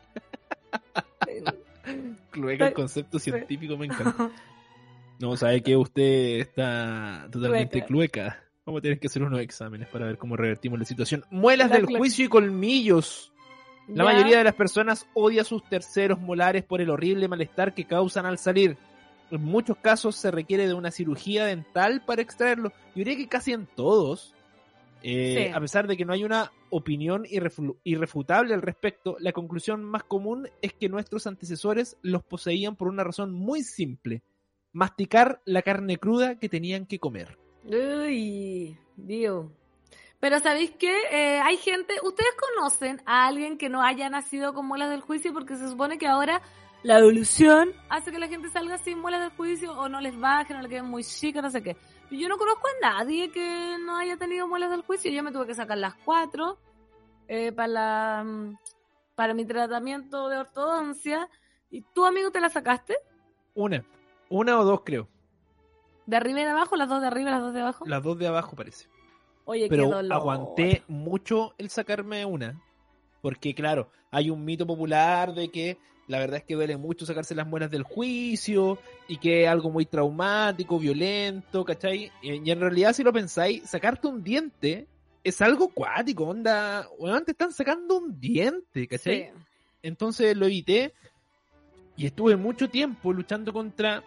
Clueca, el concepto científico me encanta. No, sabe que usted está totalmente clueca. Vamos a tener que hacer unos exámenes para ver cómo revertimos la situación. Muelas La del clueca. juicio y colmillos. La Ya. mayoría de las personas odia sus terceros molares por el horrible malestar que causan al salir. En muchos casos se requiere de una cirugía dental para extraerlo. Yo diría que casi en todos, eh, Sí. a pesar de que no hay una opinión irrefu- irrefutable al respecto, la conclusión más común es que nuestros antecesores los poseían por una razón muy simple: masticar la carne cruda que tenían que comer. Uy, Dios. Pero ¿sabéis qué? Eh, hay gente, ¿ustedes conocen a alguien que no haya nacido con muelas del juicio? Porque se supone que ahora la evolución hace que la gente salga sin muelas del juicio o no les baje, no le queden muy chicas, no sé qué. Yo no conozco a nadie que no haya tenido muelas del juicio. Yo me tuve que sacar las cuatro eh, para, la, mm, para mi tratamiento de ortodoncia. ¿Y tú, amigo, te las sacaste? Una, una o dos creo. ¿De arriba y de abajo? ¿Las dos de arriba y las dos de abajo? Las dos de abajo parece. Oye, qué Pero dolor. aguanté mucho el sacarme una, porque claro, hay un mito popular de que la verdad es que duele mucho sacarse las muelas del juicio y que es algo muy traumático, violento, ¿cachai? Y, y en realidad, si lo pensáis, sacarte un diente es algo cuático, onda, bueno, te están sacando un diente, ¿cachai? Sí. Entonces lo evité Y estuve mucho tiempo luchando contra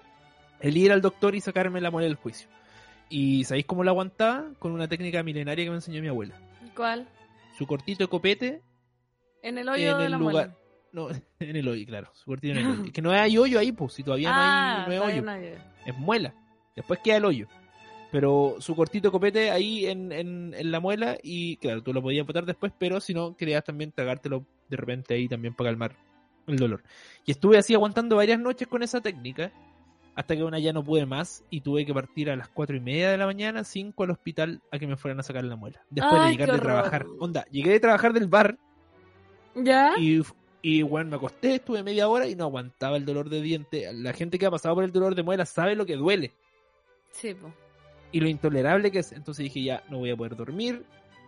el ir al doctor y sacarme la muela del juicio. ¿Y sabéis cómo la aguantaba? Con una técnica milenaria que me enseñó mi abuela. ¿Cuál? Su cortito de copete. En el hoyo en de el la lugar. muela. No, en el hoyo, claro. Su cortito en el hoyo. Es que no hay hoyo ahí, pues. Si todavía ah, no hay, no hay hoyo. No hay... Es muela. Después queda el hoyo. Pero su cortito de copete ahí en, en, en la muela. Y claro, tú lo podías botar después. Pero si no, querías también tragártelo de repente ahí también para calmar el dolor. Y estuve así aguantando varias noches con esa técnica. Hasta que una ya no pude más y tuve que partir a las cuatro y media de la mañana, cinco al hospital a que me fueran a sacar la muela. Después Ay, de llegar qué de horror. trabajar. Onda, llegué de trabajar del bar ¿Ya? y, y bueno, me acosté, estuve media hora y no aguantaba el dolor de diente. La gente que ha pasado por el dolor de muela sabe lo que duele Sí, pues. y lo intolerable que es. Entonces dije, ya, no voy a poder dormir.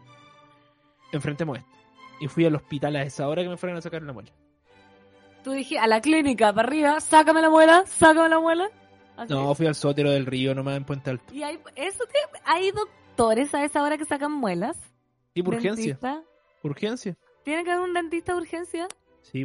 Enfrentemos esto. Y fui al hospital a esa hora que me fueran a sacar la muela. Tú dije, a la clínica, para arriba, sácame la muela, sácame la muela. ¿Así? No, fui al Sótero del Río, nomás en Puente Alto. ¿Y hay, eso que, hay doctores a esa hora que sacan muelas? Sí, por urgencia. ¿Dentista? Urgencia. ¿Tiene que haber un dentista de urgencia? Sí,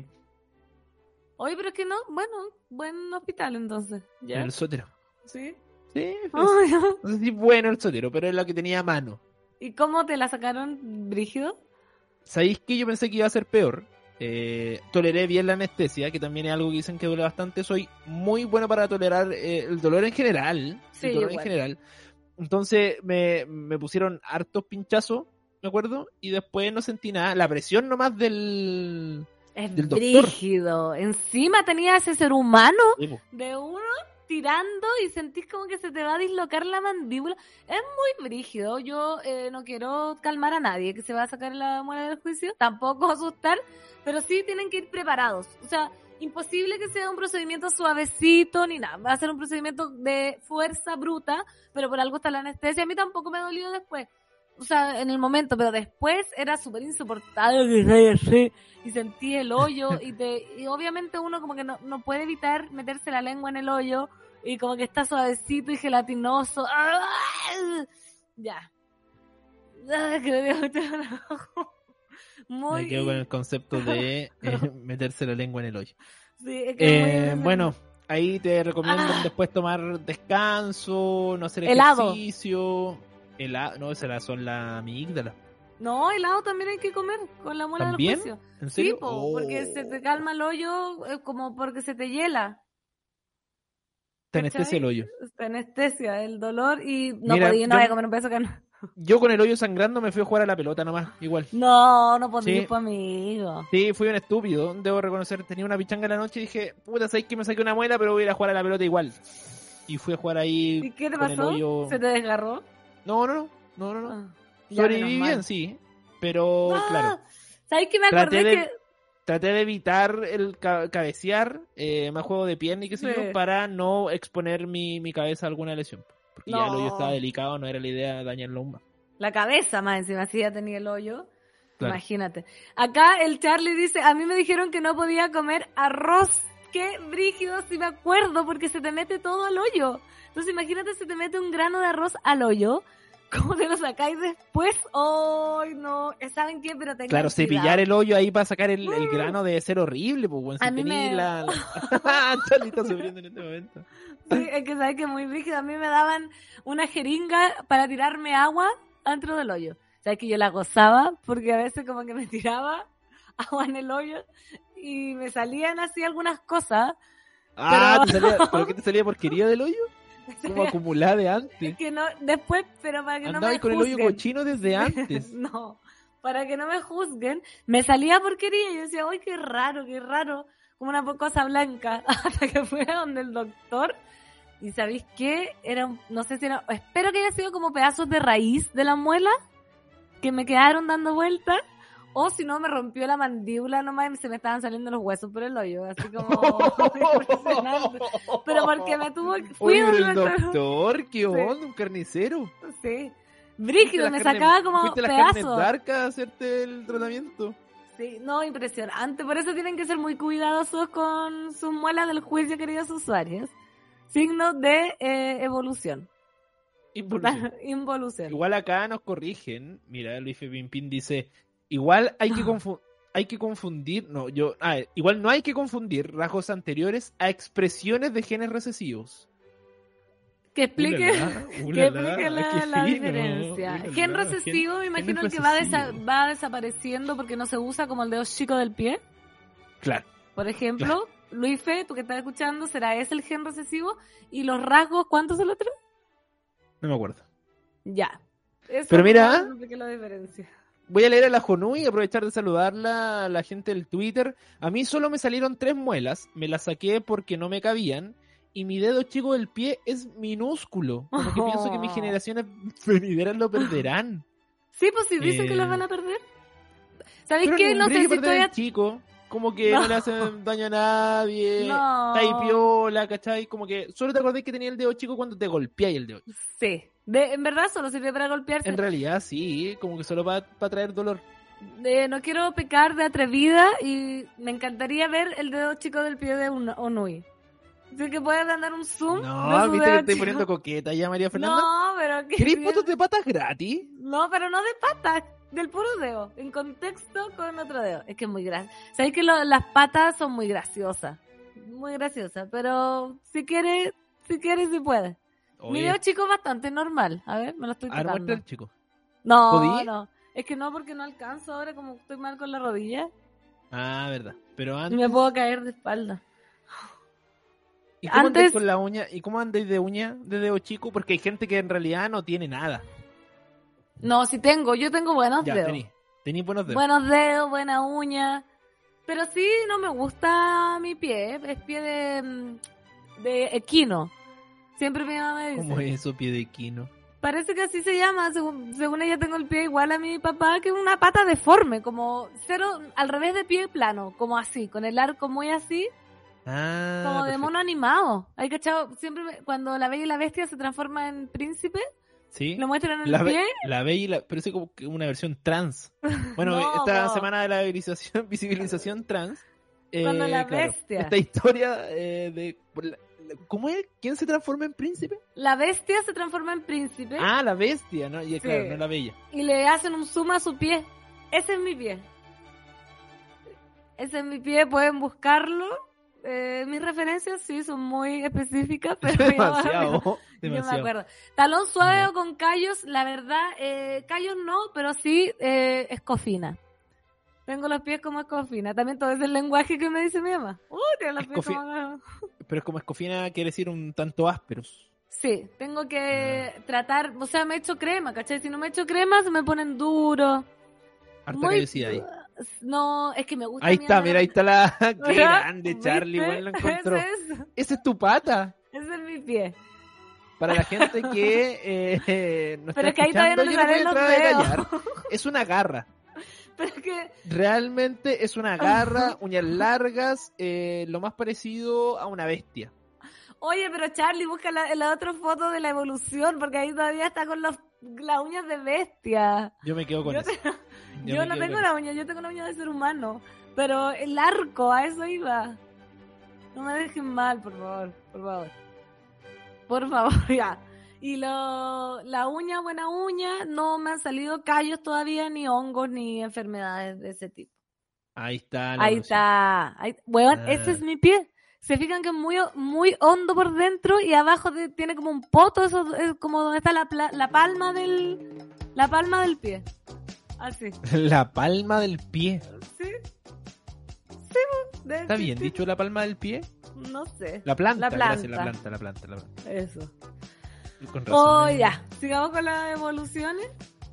Oye, pero es que no, bueno, buen hospital entonces. ¿Ya? en el Sótero. ¿Sí? Sí, Ay, no sé si bueno el Sótero, pero es lo que tenía a mano. ¿y cómo te la sacaron, brígido? ¿Sabéis que yo pensé que iba a ser peor? Eh, toleré bien la anestesia, que también es algo que dicen que duele bastante. Soy muy bueno para tolerar eh, el dolor en general. Sí, el dolor igual. en general. Entonces me, me pusieron hartos pinchazos, ¿me acuerdo? Y después no sentí nada. La presión nomás del... Es del doctor. brígido. Encima tenías ese ser humano Sí, po. de uno tirando y sentís como que se te va a dislocar la mandíbula. Es muy brígido. Yo eh, no quiero calmar a nadie que se va a sacar la muela del juicio, tampoco asustar, pero sí tienen que ir preparados. O sea, imposible que sea un procedimiento suavecito ni nada. Va a ser un procedimiento de fuerza bruta, pero por algo está la anestesia. A mí tampoco me dolió después. O sea, en el momento, pero después era súper insoportable y sentí el hoyo y, te, y obviamente uno como que no, no puede evitar meterse la lengua en el hoyo y como que está suavecito y gelatinoso. ¡Ah! Ya. Ah, que me dio mucho enojo. Muy... Me quedo con el concepto de eh, meterse la lengua en el hoyo. Sí, es que Eh, es muy... bueno, ahí te recomiendan Ah. después tomar descanso, no hacer Helado. ejercicio. Helado. No, esas son las amígdalas. No, helado también hay que comer con la muela ¿También? del juicio. ¿En Sí, serio? po, Oh. porque se te calma el hoyo eh, como porque se te hiela. Te anestesia el hoyo. Te anestesia el dolor y no Mira, podía, no yo- voy a comer un pedazo que no. Yo con el hoyo sangrando me fui a jugar a la pelota nomás, igual. No, no podía, Sí. pues, amigo. Sí, fui un estúpido, debo reconocer. Tenía una pichanga en la noche y dije, puta, sabes que me saqué una muela, pero voy a ir a jugar a la pelota igual. Y fui a jugar ahí. ¿Y qué te con el pasó? hoyo. ¿Se te desgarró? No, no, no, no, no, no. Ah, ya, Sobreviví menos mal. bien, sí. Pero, Ah, claro, ¿sabes qué me Traté acordé de- que traté de evitar el ca- cabecear, eh, más juego de pierna y qué sé Sí. yo, para no exponer mi, mi cabeza a alguna lesión. Porque ya el No. hoyo estaba delicado, no era la idea dañarlo aún más. la cabeza más encima, así ya tenía el hoyo? Claro. Imagínate. Acá el Charlie dice, a mí me dijeron que no podía comer arroz. Qué brígido, si me acuerdo, porque se te mete todo al hoyo. Entonces imagínate si te mete un grano de arroz al hoyo. ¿Cómo te lo sacáis después? ¡Ay, no! ¿Saben qué? Pero tengan Claro, cuidado. cepillar el hoyo ahí para sacar el, el grano debe ser horrible, pues, bueno, si A mí tenés me- la... la... Charlie está sufriendo en este momento. Sí, es que sabes que es muy brígido. A mí me daban una jeringa para tirarme agua dentro del hoyo. Sabes que yo la gozaba porque a veces como que me tiraba agua en el hoyo y me salían así algunas cosas. Ah, Pero- ¿te salía... ¿pero qué te salía porquería del hoyo? Como acumulada de antes. Que no, después, pero para que no Andabas me con el hoyo juzguen. cochino desde antes. No, para que no me juzguen, me salía porquería y yo decía, ¡ay, qué raro, qué raro! Como una cosa blanca, hasta que fui a donde el doctor. Y ¿sabéis qué? Era, un- no sé si era, espero que haya sido como pedazos de raíz de la muela que me quedaron dando vueltas. O si no, me rompió la mandíbula nomás y se me estaban saliendo los huesos por el hoyo. Así como impresionante. Pero porque me tuvo que... Fui Oye, a pero un el doctor. doctor, ¿qué onda? Un carnicero. Sí. Brígido, me sacaba como Fuiste a las carnes pedazos. dark a hacerte el tratamiento. Sí, no, impresionante. Por eso tienen que ser muy cuidadosos con sus muelas del juicio, queridos usuarios. Signo de eh, evolución. Involución. Involución. Igual acá nos corrigen. Mira, Luis Pimpín dice, igual hay que confundir. hay que confundir, no, yo, ah, igual no hay que confundir rasgos anteriores a expresiones de genes recesivos. Que explique, Ulala, que ulala, explique la, qué la fino, diferencia. ulala, Gen recesivo, gen- me imagino gen el que va, recesivo. desa- va desapareciendo porque no se usa como el dedo chico del pie. Claro. Por ejemplo, Luis Fe, tú que estás escuchando, ¿será ese el gen recesivo? ¿Y los rasgos cuántos son los otros? No me acuerdo. Ya. Eso Pero mira, no sé qué es la diferencia. voy a leer a la Jonui y aprovechar de saludarla a la gente del Twitter. A mí solo me salieron tres muelas, me las saqué porque no me cabían. Y mi dedo chico del pie es minúsculo. Como que Oh. pienso que mis generaciones venideras lo perderán. Sí, pues si dicen Eh, que los van a perder. ¿Sabéis Pero qué? ni No un sé brillo si perder estoy... el a- chico. Como que no. No. le hacen daño a nadie. No. Está ahí piola, ¿cachai? Como que solo te acordás que tenía el dedo chico cuando te golpeáis el dedo. Sí. De, en verdad solo sirve para golpearse. En realidad sí, como que solo para traer dolor. Eh, no quiero pecar de atrevida y me encantaría ver el dedo chico del pie de un Onui. Así que puedes mandar un zoom. de No, su viste que dedo estoy chico. poniendo coqueta ya, María Fernanda. No, pero que... ¿Querés fotos de patas gratis? No, pero no de patas, del puro dedo, en contexto con otro dedo. Es que es muy gracioso. Sabéis que lo- las patas son muy graciosas, muy graciosas, pero si quieres, si quieres, si puedes. Mi dedo Oye, chico es bastante normal. A ver, me lo estoy a ver, muestra tocando. el chico. No, ¿Podí? no. Es que no, porque no alcanzo ahora, como estoy mal con la rodilla. Ah, verdad. Pero Y antes... me puedo caer de espalda. ¿Y cómo antes- andáis con la uña? ¿Y cómo andáis de uña de dedo chico? Porque hay gente que en realidad no tiene nada. No, si tengo, yo tengo buenos Ya, dedos. tení. Tení buenos dedos. Buenos dedos, buena uña. Pero sí, no me gusta mi pie. Es pie de, mm, de equino. Siempre mi mamá me dice. ¿Cómo es eso, pie de quino? Parece que así se llama. Según, según ella tengo el pie igual a mi papá, que es una pata deforme. Como cero, al revés de pie plano. Como así, con el arco muy así. Ah, Como de perfecto. mono animado. Hay cachado, siempre me- cuando la Bella y la Bestia se transforma en príncipe, ¿Sí? lo muestran en La, el be- pie. la bella y la... Parece como que una versión trans. Bueno, No, esta po. semana de la visibilización, visibilización trans. eh, Cuando la claro, bestia. Esta historia eh, de... la- la- ¿Cómo es? ¿Quién se transforma en príncipe? La bestia se transforma en príncipe. Ah, la bestia, ¿no? Y, Sí. claro, no la bella. Y le hacen un zoom a su pie. Ese es mi pie. Ese es mi pie, pueden buscarlo. Eh, mis referencias sí son muy específicas, pero yo- Demasiado. yo me demasiado. acuerdo. Talón suave Ya. o con callos, la verdad, eh, callos no, pero sí eh, escofina. Tengo los pies como escofina. También todo es el lenguaje que me dice mi mamá. Uh, tiene los pies Escofi- como... Pero es como escofina, quiere decir un tanto ásperos. Sí, tengo que tratar, o sea, me he hecho crema, ¿cachai? Si no me he hecho crema, se me ponen duros. Harta Muy- callosidad ahí. No, es que me gusta. Ahí mi está, mamá. mira, ahí está la... ¡Qué Mira, grande, Charlie! ¿viste? Igual lo encontró. Ese es, Esa es tu pata. ese es mi pie. Para la gente que eh, eh, no Pero está es que ahí todavía escuchando, no le yo lo voy salen a los tratar de dedos. callar. Es una garra. Pero es que, Realmente es una garra, uñas largas, eh, lo más parecido a una bestia. oye, pero Charlie, busca la, la otra foto de la evolución, porque ahí todavía está con los, las uñas de bestia. Yo me quedo con Yo, eso. te- Yo yo me no quedo tengo con una uña, yo tengo una uña de ser humano. Pero el arco, a eso iba. No me dejen mal, por favor, por favor. Por favor, ya. Y lo, la uña, buena uña, no me han salido callos todavía, ni hongos, ni enfermedades de ese tipo. Ahí está. la Ahí evolución. está. Ahí, weón, Ah. ese es mi pie. Se fijan que es muy, muy hondo por dentro y abajo de- tiene como un poto, eso es como donde está la, pla- la palma del la palma del pie. Así. La palma del pie. ¿Sí? Sí, debe ¿Está bien existir. dicho la palma del pie? No sé. La planta, La planta. gracias, la planta, la planta, la planta. Eso. Con Oh, razón. eh. ya. Sigamos con las evoluciones.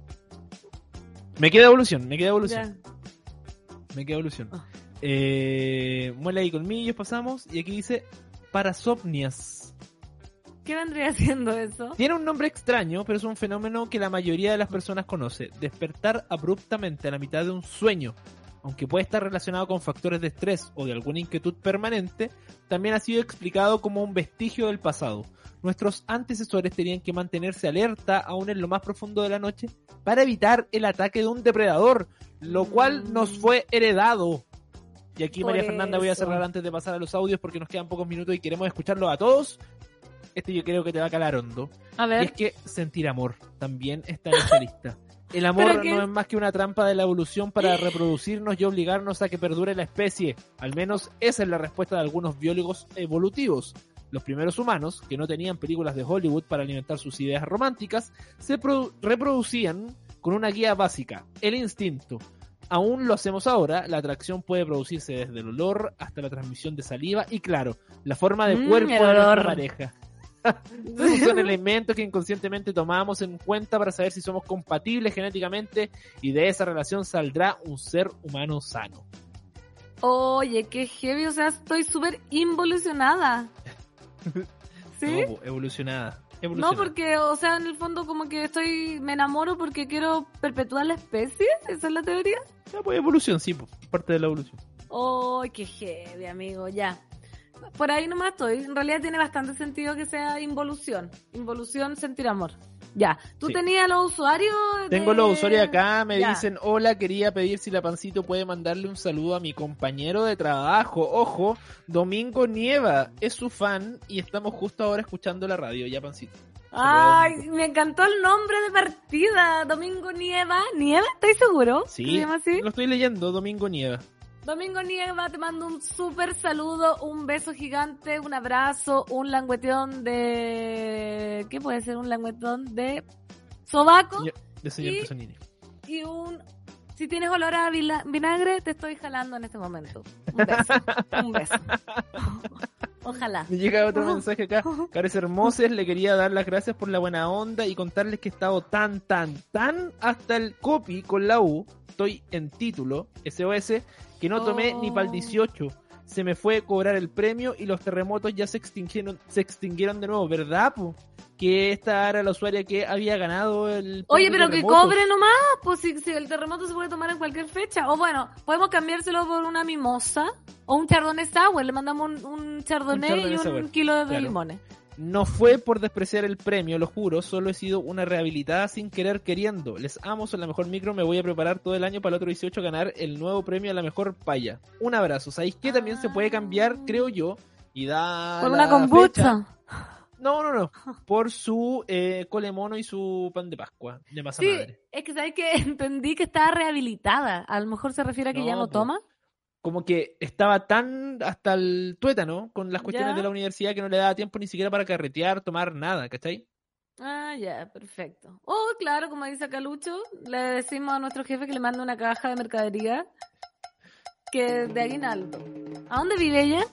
Me queda evolución, me queda evolución. Ya. Me queda evolución. Ah. Eh, muela y colmillos pasamos. Y aquí dice parasomnias. ¿Qué vendría siendo eso? Tiene un nombre extraño, pero es un fenómeno que la mayoría de las personas conoce. Despertar abruptamente a la mitad de un sueño. Aunque puede estar relacionado con factores de estrés o de alguna inquietud permanente, también ha sido explicado como un vestigio del pasado. Nuestros antecesores tenían que mantenerse alerta aún en lo más profundo de la noche para evitar el ataque de un depredador, lo cual nos fue heredado. Y aquí, Por María Fernanda, voy a eso. cerrar antes de pasar a los audios porque nos quedan pocos minutos y queremos escucharlos a todos. Este yo creo que te va a calar hondo. A Y ver. es que sentir amor también está en esta lista. El amor que... no es más que una trampa de la evolución para reproducirnos y obligarnos a que perdure la especie. Al menos esa es la respuesta de algunos biólogos evolutivos. Los primeros humanos, que no tenían películas de Hollywood para alimentar sus ideas románticas, se pro- reproducían con una guía básica, el instinto. Aún lo hacemos ahora, la atracción puede producirse desde el olor hasta la transmisión de saliva y, claro, la forma de cuerpo mm, de nuestra pareja. Esos son elementos que inconscientemente tomamos en cuenta para saber si somos compatibles genéticamente y de esa relación saldrá un ser humano sano. Oye, qué heavy, o sea, estoy súper involucionada. ¿Sí? No, evolucionada, evolucionada. No, porque, o sea, en el fondo como que estoy, me enamoro porque quiero perpetuar la especie, ¿esa es la teoría? No, pues evolución, sí, pues, parte de la evolución. Oh, qué heavy, amigo, ya. Por ahí nomás estoy. En realidad tiene bastante sentido que sea involución. Involución, sentir amor. Ya. ¿Tú sí. tenías los usuarios? De... Tengo los usuarios acá, me ya. dicen, hola, quería pedir si la Pancito puede mandarle un saludo a mi compañero de trabajo. Ojo, Domingo Nieva es su fan y estamos justo ahora escuchando la radio. Ya, Pancito. Ay, me encantó el nombre de partida. Domingo Nieva. ¿Nieva? ¿Estás seguro? Sí, ¿se llama así? Lo estoy leyendo, Domingo Nieva. Domingo Nieva, te mando un súper saludo, un beso gigante, un abrazo, un langueteón de... ¿Qué puede ser? Un languetón de sobaco. Señor, de señor y, Pesonini. Y un... Si tienes olor a vila, vinagre, te estoy jalando en este momento. Un beso. Un beso. Ojalá. Me llega otro mensaje acá. Cares Hermoses, le quería dar las gracias por la buena onda y contarles que he estado tan, tan, tan hasta el copy con la U. Estoy en título, S O S, que no tomé oh. ni para el dieciocho. Se me fue a cobrar el premio y los terremotos ya se extinguieron, se extinguieron de nuevo, ¿verdad, po? Que esta era la usuaria que había ganado el... Oye, pero que cobre nomás, pues si, si el terremoto se puede tomar en cualquier fecha. O bueno, podemos cambiárselo por una mimosa o un chardonnay sour. Le mandamos un, un chardonnay, un chardonnay y un sour. Kilo de claro. limones. No fue por despreciar el premio, lo juro, solo he sido una rehabilitada sin querer queriendo. Les amo, son la mejor micro, me voy a preparar todo el año para el otro dieciocho ganar el nuevo premio a la mejor paya. Un abrazo. ¿Sabéis que también se puede cambiar, creo yo, y da por una kombucha? Fecha. No, no, no. Por su eh, colemono y su pan de Pascua de masa sí, madre. Es que sabes que entendí que estaba rehabilitada. A lo mejor se refiere a que no, ya no pues, toma. Como que estaba tan hasta el tuétano con las cuestiones ¿Ya? de la universidad que no le daba tiempo ni siquiera para carretear, tomar nada, ¿cachai? Ah, ya, perfecto. Oh, claro, como dice Calucho, le decimos a nuestro jefe que le mande una caja de mercadería que de aguinaldo. ¿A dónde vive ella?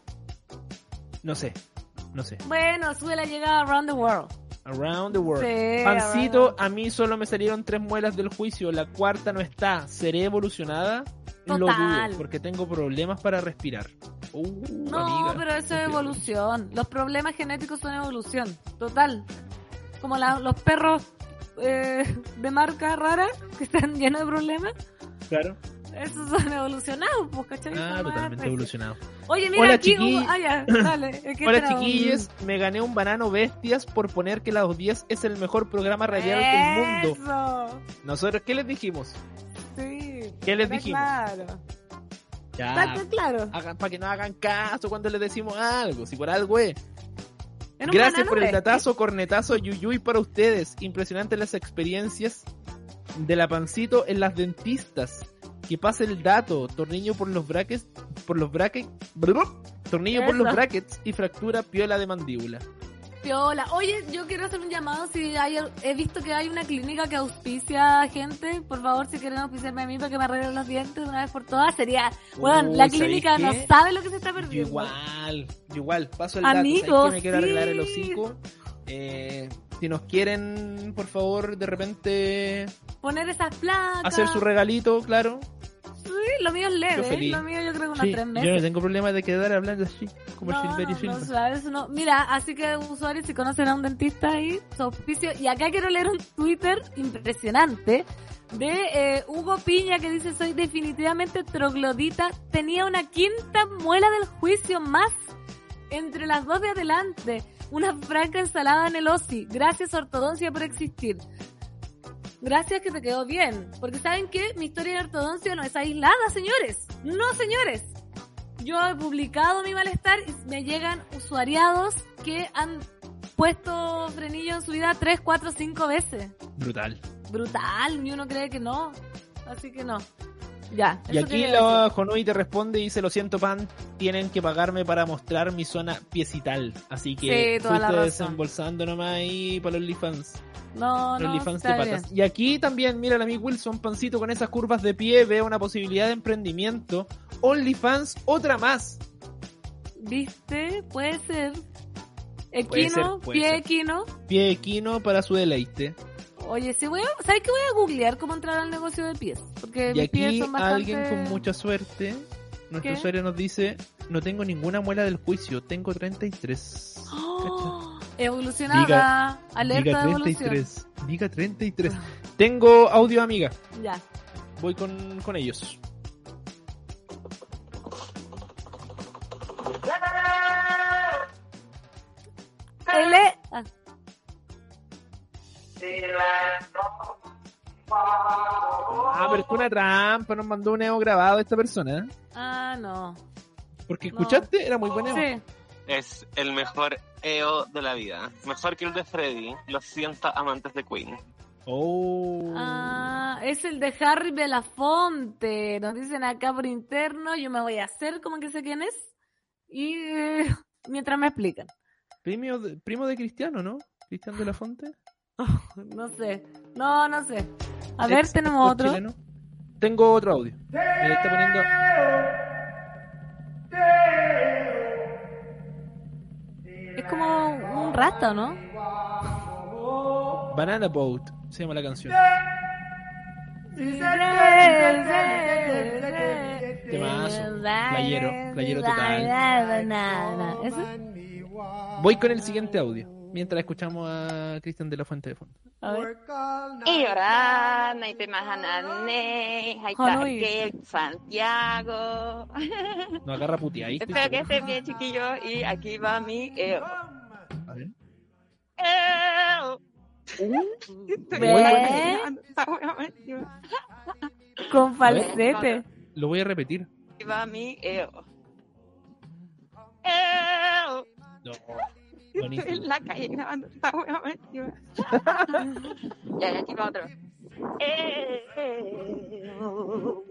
No sé. No sé. Bueno, sube la llegada Around the World. Around the World. Sí, Pancito, around. A mí solo me salieron tres muelas del juicio. La cuarta no está. ¿Seré evolucionada? Total. Lo dudo, porque tengo problemas para respirar. Uh, no, amiga, pero eso es evolución. Los problemas genéticos son evolución. Total. Como la, los perros eh, de marca rara que están llenos de problemas. Claro. Esos son evolucionados, pues, ¿cachai? Ah, totalmente evolucionados. Oye, mira, Hola, aquí chiqui... hubo... Ah, ya, dale. Hola, chiquillos. Un... Me gané un banano bestias por poner que Las diez es el mejor programa radial del mundo. Nosotros, ¿qué les dijimos? Sí. ¿Qué les dijimos? Claro. Ya. Está claro. Hagan, para que no hagan caso cuando les decimos algo. Si por algo es. ¿En Gracias por el datazo, cornetazo, yuyuy para ustedes. Impresionantes las experiencias de la Pancito en las dentistas. Que pase el dato, tornillo por los brackets, por los brackets, tornillo Eso. por los brackets y fractura piola de mandíbula. Piola. Oye, yo quiero hacer un llamado, si hay, he visto que hay una clínica que auspicia gente, por favor, si quieren auspiciarme a mí para que me arreglen los dientes de una vez por todas, sería, bueno, la clínica no sabe lo que se está perdiendo. Yo igual, yo igual, paso el Amigos, dato, ¿sabes que me quiero sí. arreglar el hocico? Eh, si nos quieren, por favor, de repente... poner esas placas. Hacer su regalito, claro. Sí, lo mío es leve, lo mío yo creo que unas sí, tres meses. Yo no tengo problema de quedar hablando así, como no, Silverio no, Silva. No, sabes, no. Mira, así que usuarios, si conocen a un dentista ahí, su auspicio. Y acá quiero leer un Twitter impresionante de eh, Hugo Piña que dice: soy definitivamente troglodita, tenía una quinta muela del juicio más entre las dos de adelante, una franca ensalada en el osi, gracias ortodoncia por existir. Gracias que te quedó bien, porque ¿saben qué? Mi historia de ortodoncia no es aislada, señores. No, señores. Yo he publicado mi malestar y me llegan usuariados que han puesto frenillo en su vida tres, cuatro, cinco veces. Brutal. brutal, y uno cree que no. Así que no. Ya. Y aquí la Jonui te responde y dice, lo siento, Pan, tienen que pagarme para mostrar mi zona piecital. Así que sí, toda fuiste la desembolsando nomás ahí para los OnlyFans. No, los no, OnlyFans de está patas. bien. Y aquí también, mira, el amigo Wilson, Pancito, con esas curvas de pie, veo una posibilidad de emprendimiento. OnlyFans, otra más. ¿Viste? Puede ser. Puede Equino, ser, puede pie ser. equino. Pie equino para su deleite. Oye, sí voy a, ¿sabes qué? Voy a googlear cómo entrar al negocio de pies. Porque Y mis pies aquí son bastante... alguien con mucha suerte, nuestro ¿Qué? usuario nos dice, no tengo ninguna muela del juicio, tengo treinta y tres. ¡Oh! Evolucionada. Diga- Alerta Diga de evolución. treinta y tres. Diga treinta y tres. Tengo audio, amiga. Ya. Voy con, con ellos. L... Ah, Ah, pero es una trampa, nos mandó un E O grabado esta persona. ¿eh? ah, no. Porque No. escuchaste, era muy buen E O. Sí. Es el mejor E O de la vida. Mejor que el de Freddy. Lo siento, amantes de Queen. Oh. Ah, es el de Harry Belafonte. Nos dicen acá por interno. Yo me voy a hacer como que sé quién es. Y eh, mientras me explican. Primo de, primo de Cristiano, ¿no? Cristian de la Fonte. No sé. No, no sé. A ver, Ex- tenemos ex otro. chileno. Tengo otro audio. Me está poniendo. Es como un rasta, ¿no? Banana Boat se llama la canción. Temazo. Playero, playero total. ¿Eso? Voy con el siguiente audio. Mientras escuchamos a Cristian de la Fuente de fondo. A ver. Iora, naite mahanane, Hanoi. haitake, Santiago. No agarra puteadito. Espero que estén bien, chiquillos. Y aquí va mi EO. A ver. EO. ¿Ves? Con falsete. Lo voy a repetir. Aquí va mi EO. EO. No. Estoy Buenísimo. en la calle grabando esta hueá encima. Ya, ya, aquí va otro. EO.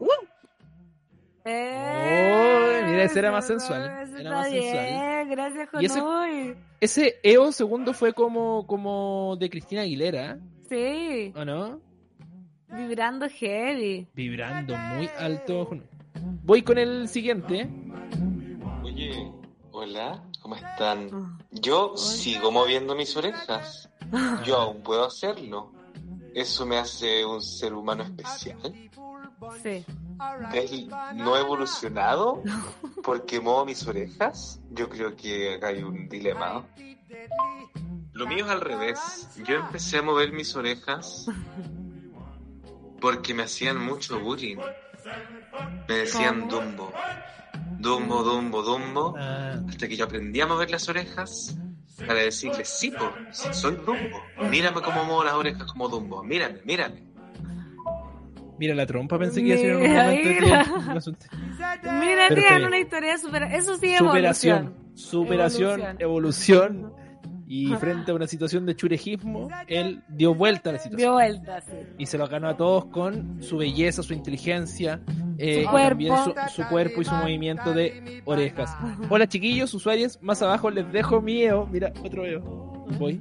Eh, Oh, mira, ese era más sensual. Eso Era está más sensual. bien, gracias, Y ese- Jonui. Ese E O segundo fue como, como de Cristina Aguilera, Sí, ¿o no? vibrando heavy. Vibrando muy alto. Voy con el siguiente. Oye, hola, ¿cómo están? Yo sigo moviendo mis orejas. Yo aún puedo hacerlo. Eso me hace un ser humano especial. Sí. ¿Es no evolucionado porque muevo mis orejas? Yo creo que acá hay un dilema. Lo mío es al revés. Yo empecé a mover mis orejas porque me hacían mucho bullying. Me decían Dumbo. Dumbo, Dumbo, Dumbo. Ah, Hasta que yo aprendí a mover las orejas para decirles, sí, po, sí, soy Dumbo. Mírame cómo muevo las orejas como Dumbo. Mírame, mírame. mira la trompa, pensé que iba a ser un Mira, momento de mira. un asunto. Mira, Pero está tienen bien. una historia de superación. Eso sí es Superación, evolución. superación, Evolución. evolución. Y frente a una situación de churejismo, él dio vuelta a la situación. Dio vuelta, sí. Y se lo ganó a todos con su belleza, su inteligencia, eh, Su y cuerpo. también su, su cuerpo y su movimiento de orejas. Hola chiquillos, usuarios, más abajo les dejo mi E O. Mira, otro E O. Voy.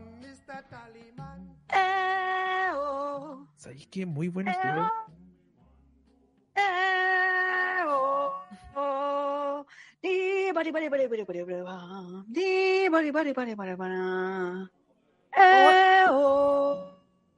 EO. ¿Sabéis qué? Muy bueno este E O. EO. Di, bari, bari, bari, bari, bari, bari, ba. Di, bari, bari, bari, bari, bara. EO.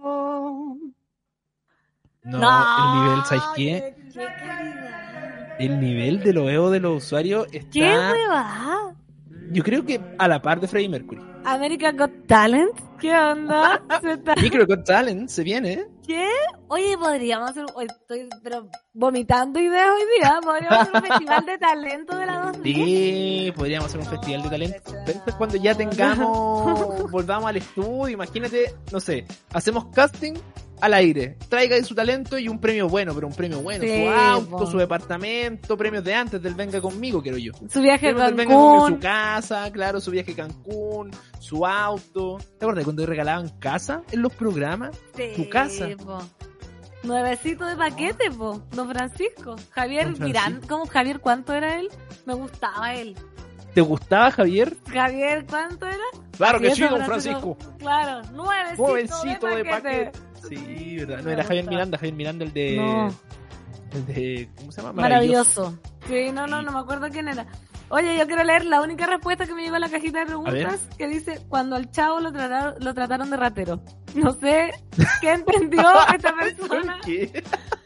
No, el nivel, ¿sabéis qué? Qué, qué calidad. El nivel de los E O de los usuarios ¿Qué está, hueva? yo creo que a la par de Freddie Mercury. American Got Talent. ¿Qué onda? Se está- Micro Got Talent, se viene, ¿eh? ¿Qué? Oye, podríamos hacer. Hoy estoy pero vomitando ideas hoy día. Podríamos hacer un festival de talento de la dos mil. Sí, podríamos hacer un festival de talento. Pero esto es cuando ya tengamos, volvamos al estudio. Imagínate, no sé, hacemos casting al aire. Traiga de su talento y un premio bueno, pero un premio bueno. Sí, su auto, po. su departamento, premios de antes del Venga Conmigo, quiero yo. Su viaje a Premios del Venga Conmigo, su Cancún. casa, claro, su viaje a Cancún, su auto. ¿Te acuerdas cuando regalaban casa en los programas? Sí, Su casa. po. Nuevecito de paquete, po. Don Francisco. Javier Don Francisco. Mirán. ¿Cómo Javier? ¿Cuánto era él? Me gustaba él. ¿Te gustaba, Javier? Javier, ¿cuánto era? Claro que Sí, sí, eso, don Francisco. Claro, nuevecito, Jovencito de de paquete. paquete. Sí, verdad. No, Me era Javier gusta. Miranda, Javier Miranda, el de... No. El de... ¿Cómo se llama? Maravilloso. Sí, no, no, no me acuerdo quién era. Oye, yo quiero leer la única respuesta que me llegó a la cajita de preguntas, que dice, cuando al chavo lo trataron, lo trataron de ratero. No sé qué entendió esta persona. ¿Qué?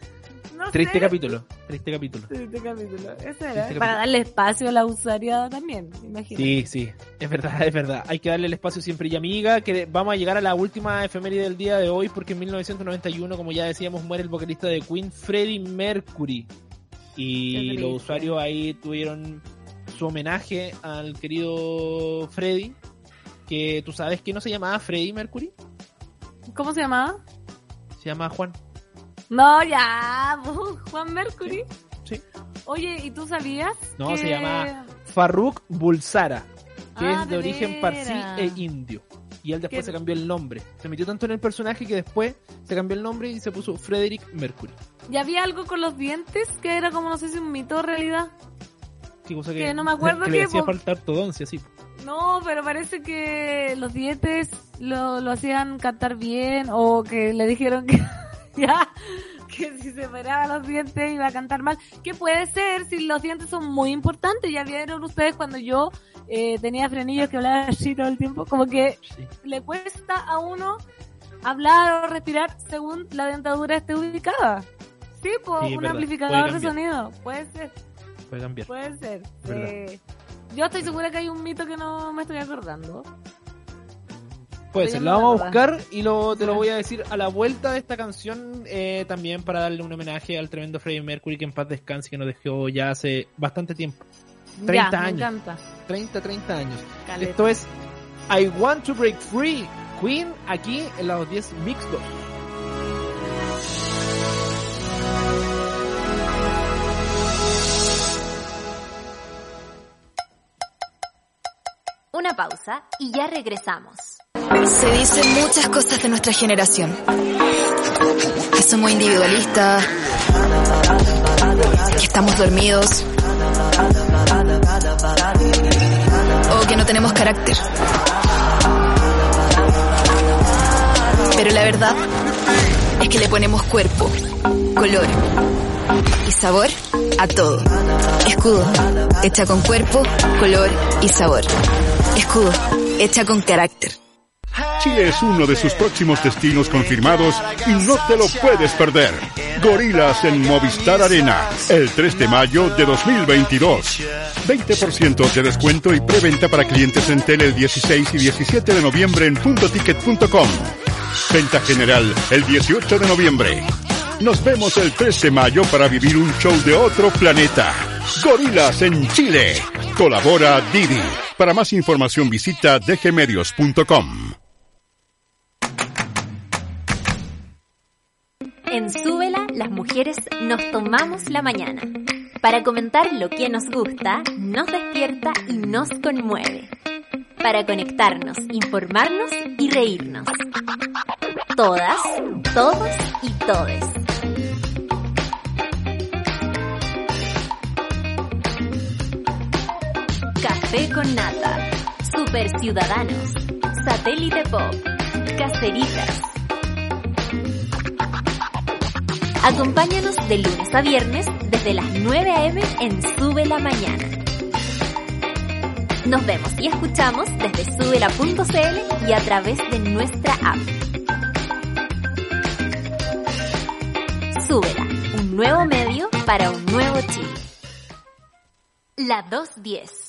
No Triste sé. capítulo, triste capítulo. Triste capítulo. Ese era. Triste Para capítulo. darle espacio a la usuaria también, imagino. Sí, sí, es verdad, es verdad. Hay que darle el espacio siempre. Y amiga, que vamos a llegar a la última efeméride del día de hoy, porque en mil novecientos noventa y uno, como ya decíamos, muere el vocalista de Queen, Freddie Mercury. Qué Y triste. los usuarios ahí tuvieron su homenaje al querido Freddie, que tú sabes que no se llamaba Freddie Mercury, ¿Cómo se llamaba? se llama Juan. No, ya, bu, Juan Mercury. Sí. Oye, ¿y tú sabías? No, que... se llama Farrukh Bulsara, que Ah, es de de origen parsi veras. e indio. Y él después ¿Qué? se cambió el nombre. Se metió tanto en el personaje que después se cambió el nombre y se puso Frederick Mercury. ¿Y había algo con los dientes que era como, no sé si un mito o realidad? Sí, cosa que, Que no me acuerdo que le qué, decía po. falta ortodoncia, sí. No, pero parece que los dientes lo, lo hacían cantar bien o que le dijeron que ya que si se operaba los dientes iba a cantar mal. ¿Qué puede ser si los dientes son muy importantes? Ya vieron ustedes cuando yo eh, tenía frenillos que hablaba así todo el tiempo, como que Sí. le cuesta a uno hablar o respirar según la dentadura esté ubicada. Sí, pues Sí, es un verdad. amplificador Puede de cambiar. sonido. Puede ser, Puede cambiar. puede ser. Verdad. Eh, yo estoy segura que hay un mito que no me estoy acordando. Puede Estoy ser, la vamos a llamando, buscar y lo, te lo Ya. voy a decir a la vuelta de esta canción, eh, también para darle un homenaje al tremendo Freddie Mercury, que en paz descanse, que nos dejó ya hace bastante tiempo. treinta Ya, años. Me encanta. treinta, treinta años. Caleta. Esto es I Want to Break Free, Queen, aquí en la diez Mix dos. Una pausa y ya regresamos. Se dicen muchas cosas de nuestra generación. Que somos individualistas, que estamos dormidos, o que no tenemos carácter. Pero la verdad es que le ponemos cuerpo, color y sabor a todo. Escudo, hecha con cuerpo, color y sabor. Escudo, hecha con carácter. Chile es uno de sus próximos destinos confirmados y no te lo puedes perder. Gorilas en Movistar Arena, el tres de mayo de dos mil veintidós. veinte por ciento de descuento y preventa para clientes en tele el dieciséis y diecisiete de noviembre en punto ticket punto com. Venta general el dieciocho de noviembre. Nos vemos el tres de mayo para vivir un show de otro planeta. Gorilas en Chile. Colabora Didi. Para más información visita d g medios punto com. En Súbela, las mujeres nos tomamos la mañana para comentar lo que nos gusta, nos despierta y nos conmueve. Para conectarnos, informarnos y reírnos. Todas, todos y todes. Café con nata, Super Ciudadanos, Satélite Pop, Caseritas. Acompáñanos de lunes a viernes desde las nueve a eme en Sube la Mañana. Nos vemos y escuchamos desde subela punto c l y a través de nuestra app. Súbela, un nuevo medio para un nuevo Chile. La doscientos diez.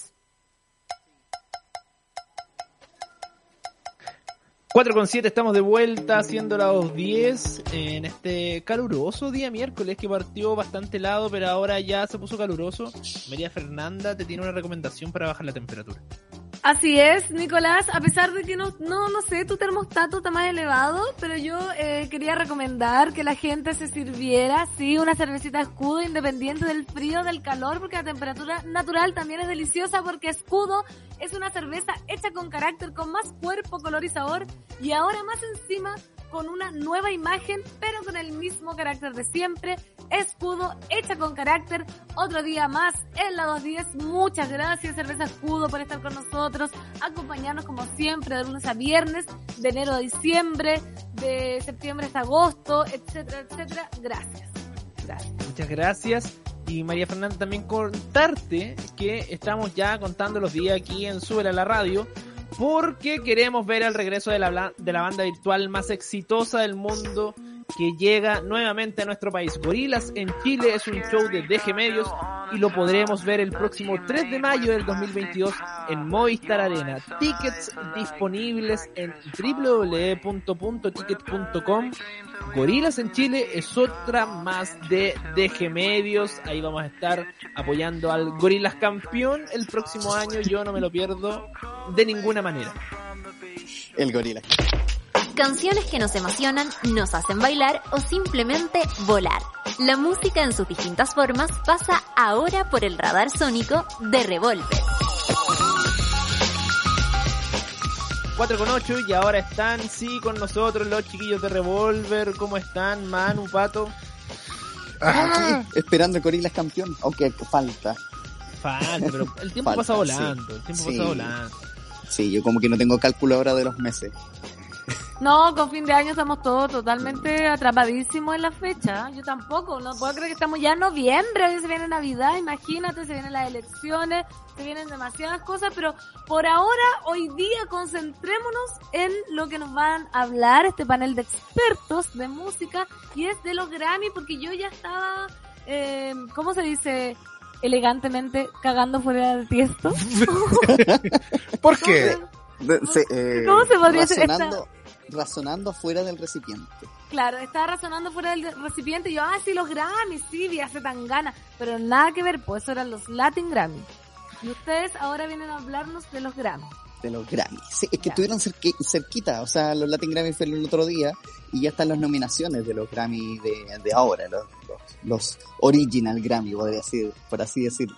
cuatro con siete, estamos de vuelta haciendo la dos diez en este caluroso día miércoles que partió bastante helado, pero ahora ya se puso caluroso. María Fernanda te tiene una recomendación para bajar la temperatura. Así es, Nicolás, a pesar de que no, no, no sé, tu termostato está más elevado, pero yo eh, quería recomendar que la gente se sirviera, sí, una cervecita Escudo independiente del frío, del calor, porque la temperatura natural también es deliciosa, porque Escudo es una cerveza hecha con carácter, con más cuerpo, color y sabor, y ahora más encima con una nueva imagen, pero con el mismo carácter de siempre. Escudo, hecha con carácter, otro día más en la doscientos diez. Muchas gracias, Cerveza Escudo, por estar con nosotros, acompañarnos como siempre, de lunes a viernes, de enero a diciembre, de septiembre hasta agosto, etcétera, etcétera. Gracias. Gracias. Muchas gracias. Y María Fernanda, también contarte que estamos ya contando los días aquí en Súbela a la Radio, porque queremos ver el regreso de la, de la banda virtual más exitosa del mundo, que llega nuevamente a nuestro país. Gorillaz en Chile es un show de D G Medios y lo podremos ver el próximo tres de mayo del dos mil veintidós en Movistar Arena. Tickets disponibles en doble u doble u doble u punto ticket punto com. Gorillaz en Chile es otra más de D G Medios. Ahí vamos a estar apoyando al Gorillaz campeón el próximo año. Yo no me lo pierdo de ninguna manera. El Gorillaz. Canciones que nos emocionan, nos hacen bailar o simplemente volar. La música en sus distintas formas pasa ahora por el radar sónico de Revolver. cuatro con ocho y ahora están, sí, con nosotros los chiquillos de Revolver. ¿Cómo están, Manu, Pato? Aquí, esperando el Gorillaz campeón, aunque falta. Falta, pero el tiempo falta, pasa volando, sí. el tiempo sí. pasa volando. Sí, yo como que no tengo cálculo ahora de los meses. No, con fin de año estamos todos totalmente atrapadísimos en la fecha. Yo tampoco, no puedo creer que estamos ya en noviembre, hoy se viene Navidad, imagínate, se vienen las elecciones, se vienen demasiadas cosas, pero por ahora, hoy día, concentrémonos en lo que nos van a hablar este panel de expertos de música, y es de los Grammy, porque yo ya estaba, eh, ¿cómo se dice? Elegantemente cagando fuera del tiesto. ¿Por qué? Se, eh, ¿Cómo se podría hacer esta? Razonando fuera del recipiente. Claro, estaba razonando fuera del recipiente y yo, ah, sí, los Grammy, sí, vi hace tan ganas, pero nada que ver, pues eso eran los Latin Grammy. Y ustedes ahora vienen a hablarnos de los Grammy. De los Grammy. Sí, es que ya. estuvieron cerqui- cerquita, o sea, los Latin Grammy fue el otro día y ya están las nominaciones de los Grammy de, de ahora, los, los, los original Grammy, podría decir, por así decirlo.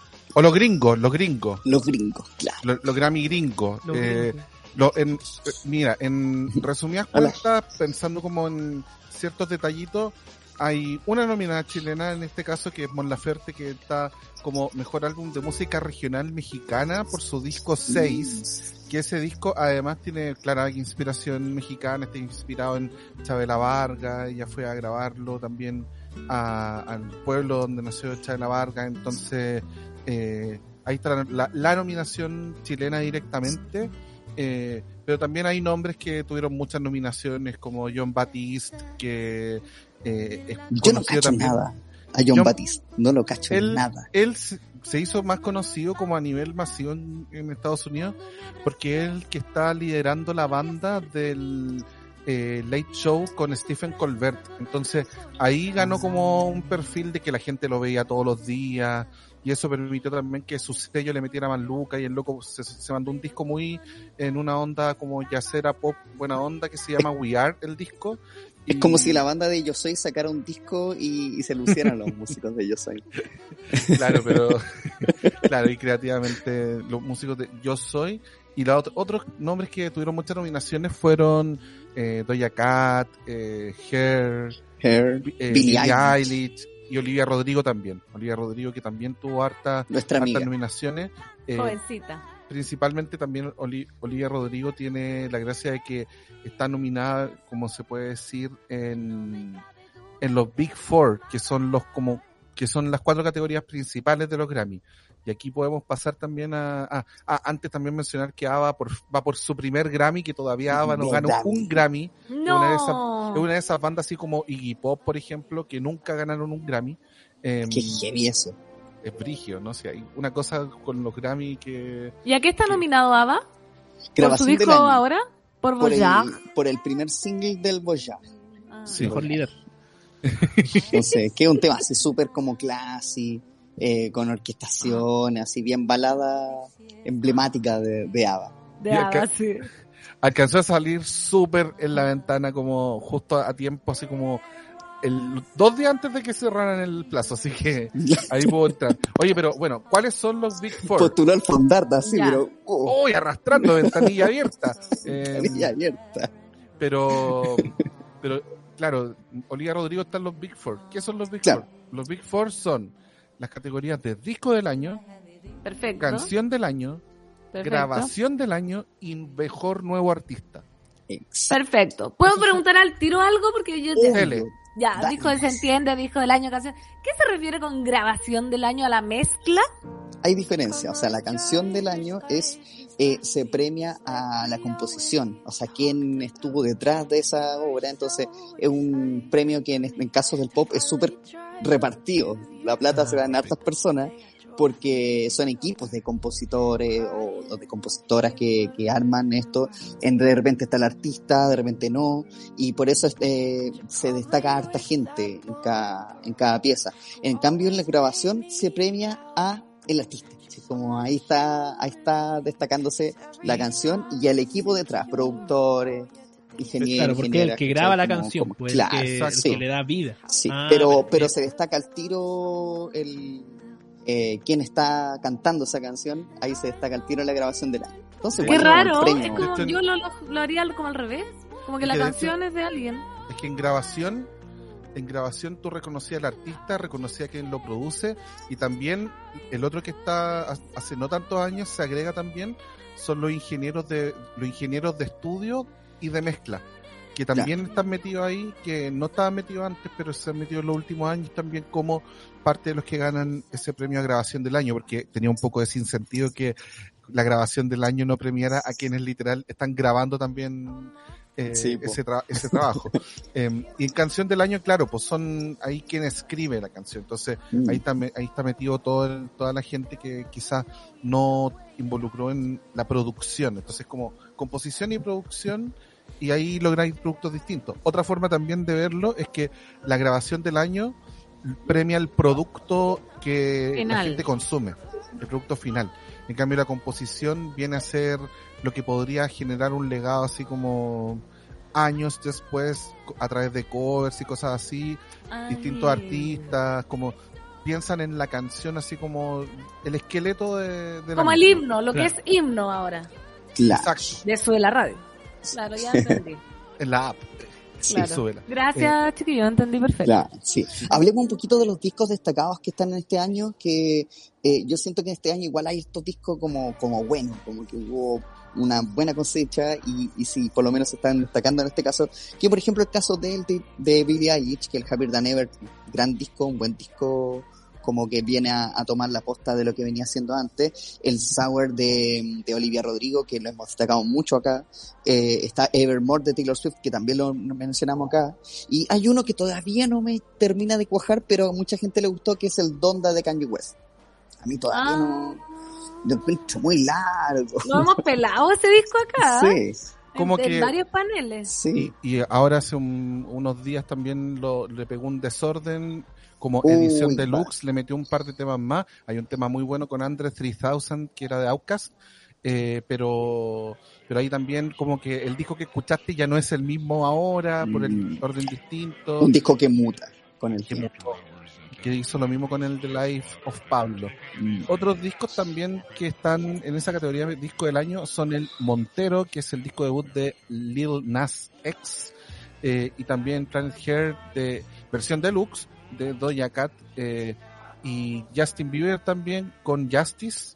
O los gringos, los gringos. Los gringos, claro. Los, los Grammy gringos. Los eh, gringos. Lo, en, mira, en resumidas cuentas, pensando como en ciertos detallitos, hay una nominada chilena en este caso que es Mon Laferte, que está como mejor álbum de música regional mexicana por su disco seis, que ese disco además tiene clara inspiración mexicana, está inspirado en Chabela Vargas, ella fue a grabarlo también a, al pueblo donde nació Chabela Vargas, entonces eh, ahí está la, la nominación chilena directamente. Eh, pero también hay nombres que tuvieron muchas nominaciones como John Batiste, que eh, es yo no cacho también. nada a John, John Batiste, no lo cacho él, nada. Él se hizo más conocido como a nivel masivo en, en Estados Unidos porque él que está liderando la banda del eh, Late Show con Stephen Colbert, entonces ahí ganó como un perfil de que la gente lo veía todos los días. Y eso permitió también que su sello le metiera más lucas y el loco se, se mandó un disco muy en una onda como yacera pop, buena onda, que se llama We Are, el disco. Es y... como si la banda de Yo Soy sacara un disco y, y se lucieran los músicos de Yo Soy. Claro, pero claro, y creativamente los músicos de Yo Soy. Y los otro, otros nombres que tuvieron muchas nominaciones fueron eh, Doja Cat, eh, Hair, Hair eh, Billie Eilish. Eilish. Y Olivia Rodrigo también. Olivia Rodrigo que también tuvo harta, hartas nominaciones. Eh, Jovencita. Principalmente también Oli, Olivia Rodrigo tiene la gracia de que está nominada, como se puede decir, en, en los Big Four, que son los como que son las cuatro categorías principales de los Grammy. Y aquí podemos pasar también a, a, a antes también mencionar que ABBA por, va por su primer Grammy, que todavía ABBA no ganó un Grammy. No. Es una de esas, es una de esas bandas así como Iggy Pop, por ejemplo, que nunca ganaron un Grammy. Eh, Qué heavy eso. Es brigio, ¿no? O sea, hay una cosa con los Grammy que... ¿Y a qué está que, nominado ABBA? ¿Por su disco ahora? ¿Por Voyage? Por, por el primer single del Voyage. Ah. Sí, mejor líder. No sé, que es un tema así súper como classy. eh, con orquestaciones, así bien balada emblemática de, de ABBA. De ABBA, sí. Alcanzó a salir súper en la ventana, como justo a tiempo, así como el dos días antes de que cerraran el plazo, así que ahí puedo entrar. Oye, pero bueno, ¿cuáles son los Big Four? Postuló al Fondarda, sí, pero... Oh. Uy, arrastrando, ventanilla abierta. Ventanilla eh, abierta. Pero, pero, claro, Olivia Rodrigo está en los Big Four. ¿Qué son los Big claro. Four? Los Big Four son las categorías de disco del año, perfecto, canción del año, perfecto, grabación del año y mejor nuevo artista. Perfecto. ¿Puedo preguntar al tiro algo? Porque yo te... Dele. Ya, Dale. Disco de se entiende, disco del año, canción. ¿Qué se refiere con grabación del año a la mezcla? Hay diferencia, o sea, la canción del año es eh, se premia a la composición, o sea, quién estuvo detrás de esa obra, entonces es un premio que en, en casos del pop es súper repartido, la plata se va en hartas personas, porque son equipos de compositores o, o de compositoras que, que arman esto. En, de repente está el artista, de repente no, y por eso eh, se destaca harta gente en cada, en cada pieza. En cambio, en la grabación se premia a el artista. Así como ahí está, ahí está destacándose la canción y el equipo detrás, productores, ingenieros. Claro, porque el que graba la como, canción, como, pues claro, el, que, el sí. que le da vida. Sí, ah, pero, pero se destaca al tiro el Eh, quien está cantando esa canción, ahí se destaca el tiro en la grabación del año. Entonces, qué bueno, raro, premio, es como, yo lo, lo, lo haría como al revés, como que es la que canción hecho, es de alguien. Es que en grabación, en grabación tú reconocías al artista, reconocías a quien lo produce, y también el otro que está hace no tantos años se agrega también, son los ingenieros de los ingenieros de estudio y de mezcla, que también claro. están metidos ahí, que no estaban metidos antes, pero se han metido en los últimos años también como parte de los que ganan ese premio a grabación del año, porque tenía un poco de sinsentido que la grabación del año no premiara a quienes literal están grabando también eh, sí, ese, tra- ese trabajo. eh, y en canción del año, claro, pues son ahí quien escribe la canción, entonces mm. ahí está ahí está metido todo el, toda la gente que quizás no involucró en la producción, entonces como composición y producción, y ahí lográis productos distintos. Otra forma también de verlo es que la grabación del año premia el producto que final. La gente consume, el producto final. En cambio, la composición viene a ser lo que podría generar un legado así como años después, a través de covers y cosas así, Ay. distintos artistas, como piensan en la canción así como el esqueleto de, de como la el música. himno, lo claro. que es himno ahora. Claro. Exacto. De Sube la Radio. Claro, ya entendí. En la app. Claro. Sí, súbela. Gracias, eh, chiquillo, entendí perfecto. Claro, sí. Hablemos un poquito de los discos destacados que están en este año, que eh, yo siento que en este año igual hay estos discos como, como buenos, como que hubo una buena cosecha y, y sí, por lo menos se están destacando en este caso, que por ejemplo el caso de, de, de Billie Eilish, que el Happier Than Ever, gran disco, un buen disco, como que viene a, a tomar la posta de lo que venía haciendo antes. El Sour de, de Olivia Rodrigo, que lo hemos destacado mucho acá. Eh, está Evermore de Taylor Swift, que también lo mencionamos acá. Y hay uno que todavía no me termina de cuajar, pero a mucha gente le gustó, que es el Donda de Kanye West. A mí todavía ah. no... Lo encuentro muy largo. Lo hemos pelado ese disco acá. Sí. Como en, que, en varios paneles. Sí. Y, y ahora hace un, unos días también lo, le pegó un desorden... Como edición Uy, deluxe, va. Le metió un par de temas más. Hay un tema muy bueno con Andre tres mil, que era de Outkast, eh, pero pero ahí también como que el disco que escuchaste ya no es el mismo ahora, mm. por el orden distinto. Un disco que muta con el que tiempo. Mutó, que hizo lo mismo con el The Life of Pablo. Mm. Otros discos también que están en esa categoría de disco del año son el Montero, que es el disco debut de Lil Nas X, eh, y también Planet Hair de versión deluxe, de Doja Cat, eh, y Justin Bieber también con Justice.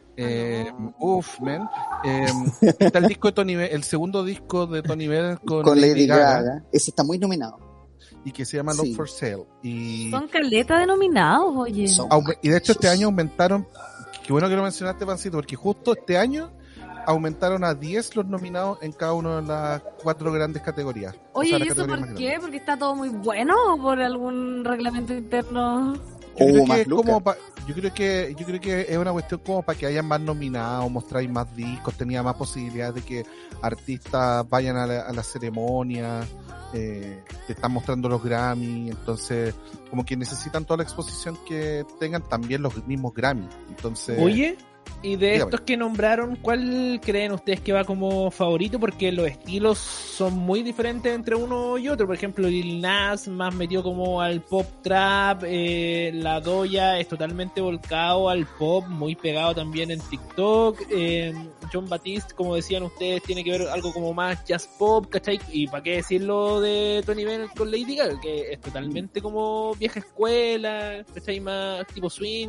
Eh, oh. Uff, man. Eh, está el disco de Tony Bennett, el segundo disco de Tony Bennett con, con Lady, Lady Gaga. Gaga. Ese está muy nominado. Y que se llama Love sí. for Sale. Y son caleta de nominados, oye. Aume- y de hecho este año aumentaron, qué bueno que lo mencionaste, Pancito, porque justo este año aumentaron a diez los nominados en cada una de las cuatro grandes categorías. Oye, o sea, ¿y eso por qué? ¿Porque está todo muy bueno o por algún reglamento interno? Yo o creo, más que es lucas. como pa- yo creo que yo creo que es una cuestión como para que haya más nominados, mostráis más discos, tenía más posibilidades de que artistas vayan a la, a la ceremonia, eh, te están mostrando los Grammy, entonces como que necesitan toda la exposición que tengan también los mismos Grammy. Entonces, Oye, y de dígame. estos que nombraron, ¿cuál creen ustedes que va como favorito? Porque los estilos son muy diferentes entre uno y otro. Por ejemplo, Lil Nas más metió como al pop trap, eh, la Doja es totalmente volcado al pop, muy pegado también en TikTok. Eh, John Batiste, como decían ustedes, tiene que ver algo como más jazz pop, ¿cachai? Y para qué decirlo de Tony Bennett con Lady Gaga, que es totalmente como vieja escuela, ¿cachai? Más tipo swing.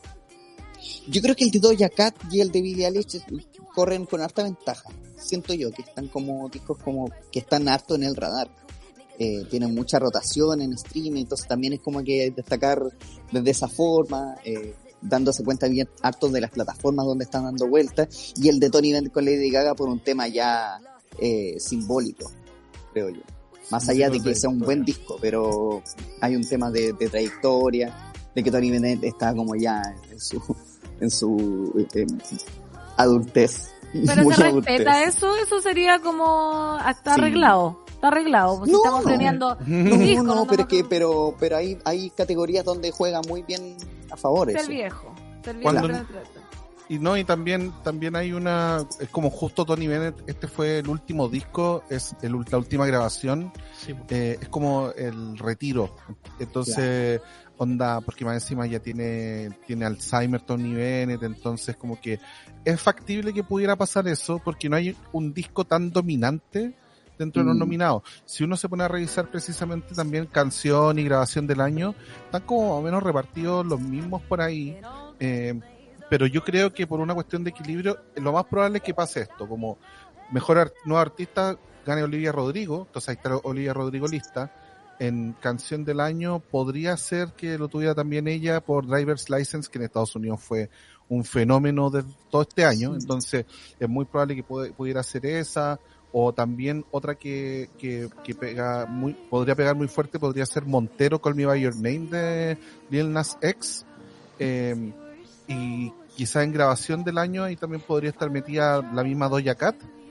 Yo creo que el de Doja Cat y el de Billie Eilish corren con harta ventaja. Siento yo que están como discos como que están harto en el radar. Eh, tienen mucha rotación en streaming, entonces también es como que destacar desde esa forma, eh, dándose cuenta bien harto de las plataformas donde están dando vueltas. Y el de Tony Bennett con Lady Gaga por un tema ya eh, simbólico, creo yo. Más allá de que sea un buen disco, pero hay un tema de, de trayectoria, de que Tony Bennett está como ya en su en su eh, adultez. Pero muy se adultez. respeta eso, eso sería como está Sí. arreglado, está arreglado, pues si No, estamos no. premiando No, un disco, no, no pero es nos- que pero pero hay hay categorías donde juega muy bien a favor ser eso. viejo, ser viejo. Cuando- pero entrete. y no, y también, también hay una, es como justo Tony Bennett, este fue el último disco, es el, ul- la última grabación, Sí, eh, es como el retiro. Entonces, onda, porque más encima ya tiene, tiene Alzheimer Tony Bennett, entonces como que es factible que pudiera pasar eso, porque no hay un disco tan dominante dentro de los Mm. nominados. Si uno se pone a revisar precisamente también canción y grabación del año, están como más o menos repartidos los mismos por ahí, eh, pero yo creo que por una cuestión de equilibrio, lo más probable es que pase esto, como mejor art- nuevo artista gane Olivia Rodrigo, entonces ahí está Olivia Rodrigo lista. En canción del año podría ser que lo tuviera también ella por Driver's License, que en Estados Unidos fue un fenómeno de todo este año, entonces es muy probable que puede- pudiera ser esa, o también otra que, que, que pega muy, podría pegar muy fuerte, podría ser Montero, Call Me By Your Name de Lil Nas X, eh, y quizá en grabación del año ahí también podría estar metida la misma Doja Cat.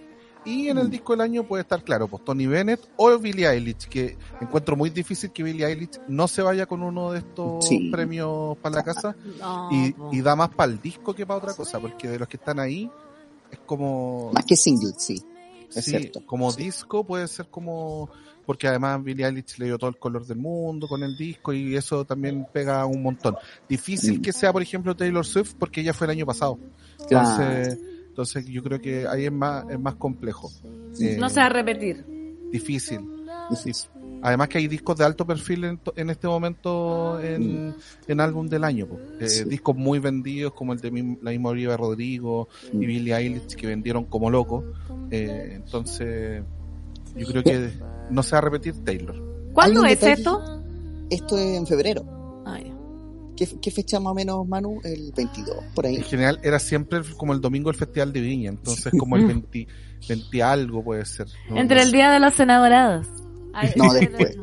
Y en el disco del año puede estar claro, pues Tony Bennett o Billie Eilish, que encuentro muy difícil que Billie Eilish no se vaya con uno de estos Sí. premios para la casa, No, y, po. y da más para el disco que para otra cosa, porque de los que están ahí es como... Más que single, sí. Es sí, cierto. como Sí. disco puede ser como... Porque además Billie Eilish le dio todo el color del mundo con el disco y eso también pega un montón. Difícil Mm. que sea, por ejemplo, Taylor Swift porque ella fue el año pasado. Claro. Entonces, entonces yo creo que ahí es más, es más complejo. Eh, No se va a repetir. Difícil. Difícil. Además que hay discos de alto perfil en, to- en este momento en, en álbum del año. Po. Eh, Sí. Discos muy vendidos como el de mi- la misma Olivia Rodrigo Mm. y Billie Eilish que vendieron como locos. Eh, entonces yo creo que no se va a repetir Taylor. ¿Cuándo Hay un es detalle- esto? Esto es en febrero. Ah, ya. ¿Qué, qué fecha más o menos, Manu? El veintidós, por ahí. En general era siempre el- como el domingo del Festival de Viña, entonces como el veinte, veinte algo puede ser. ¿no? Entre el Día de los Enamorados. Ay, No, ese- después.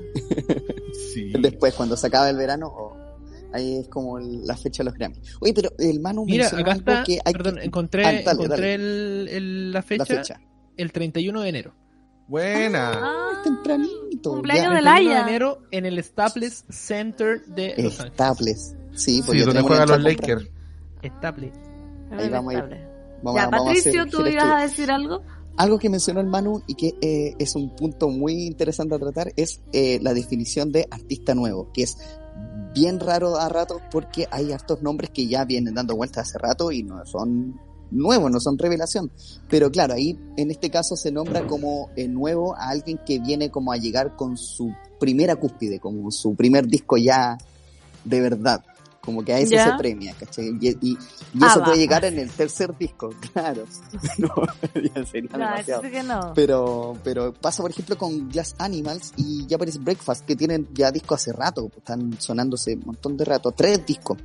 Sí. Después, cuando se acaba el verano, oh, ahí es como el- la fecha de los Grammy. Oye, pero el Manu Mira, mencionó acá algo está, que hay perdón, que... encontré, Ah, dale, encontré dale. El, el- la, fecha, La fecha. el treinta y uno de enero. Buena. Ah, Es tempranito. Cumpleaños ya. de treinta y uno de Laia. enero en el Staples Center de Los Ángeles. Staples. Sí, pues Sí, ya donde tenemos juegan una los entrada Lakers. Staples. Ahí vamos a ir. Estable. Vamos Ya, a- vamos a Patricio, hacer ¿tú gira ibas estudio. a decir algo? Algo que mencionó el Manu y que eh, es un punto muy interesante a tratar es eh, la definición de artista nuevo, que es bien raro a ratos porque hay hartos nombres que ya vienen dando vueltas hace rato y no son nuevos, no son revelación. Pero claro, ahí en este caso se nombra como eh, nuevo a alguien que viene como a llegar con su primera cúspide, como su primer disco ya de verdad. Como que a eso ¿Ya? se premia, ¿cachai? Y, y, y Ah, eso va. puede llegar en el tercer disco, claro. No, ya sería No, demasiado. sí que no. Pero, pero pasa por ejemplo con Glass Animals y ya aparece Breakfast, que tienen ya discos hace rato, están sonándose un montón de rato, tres discos.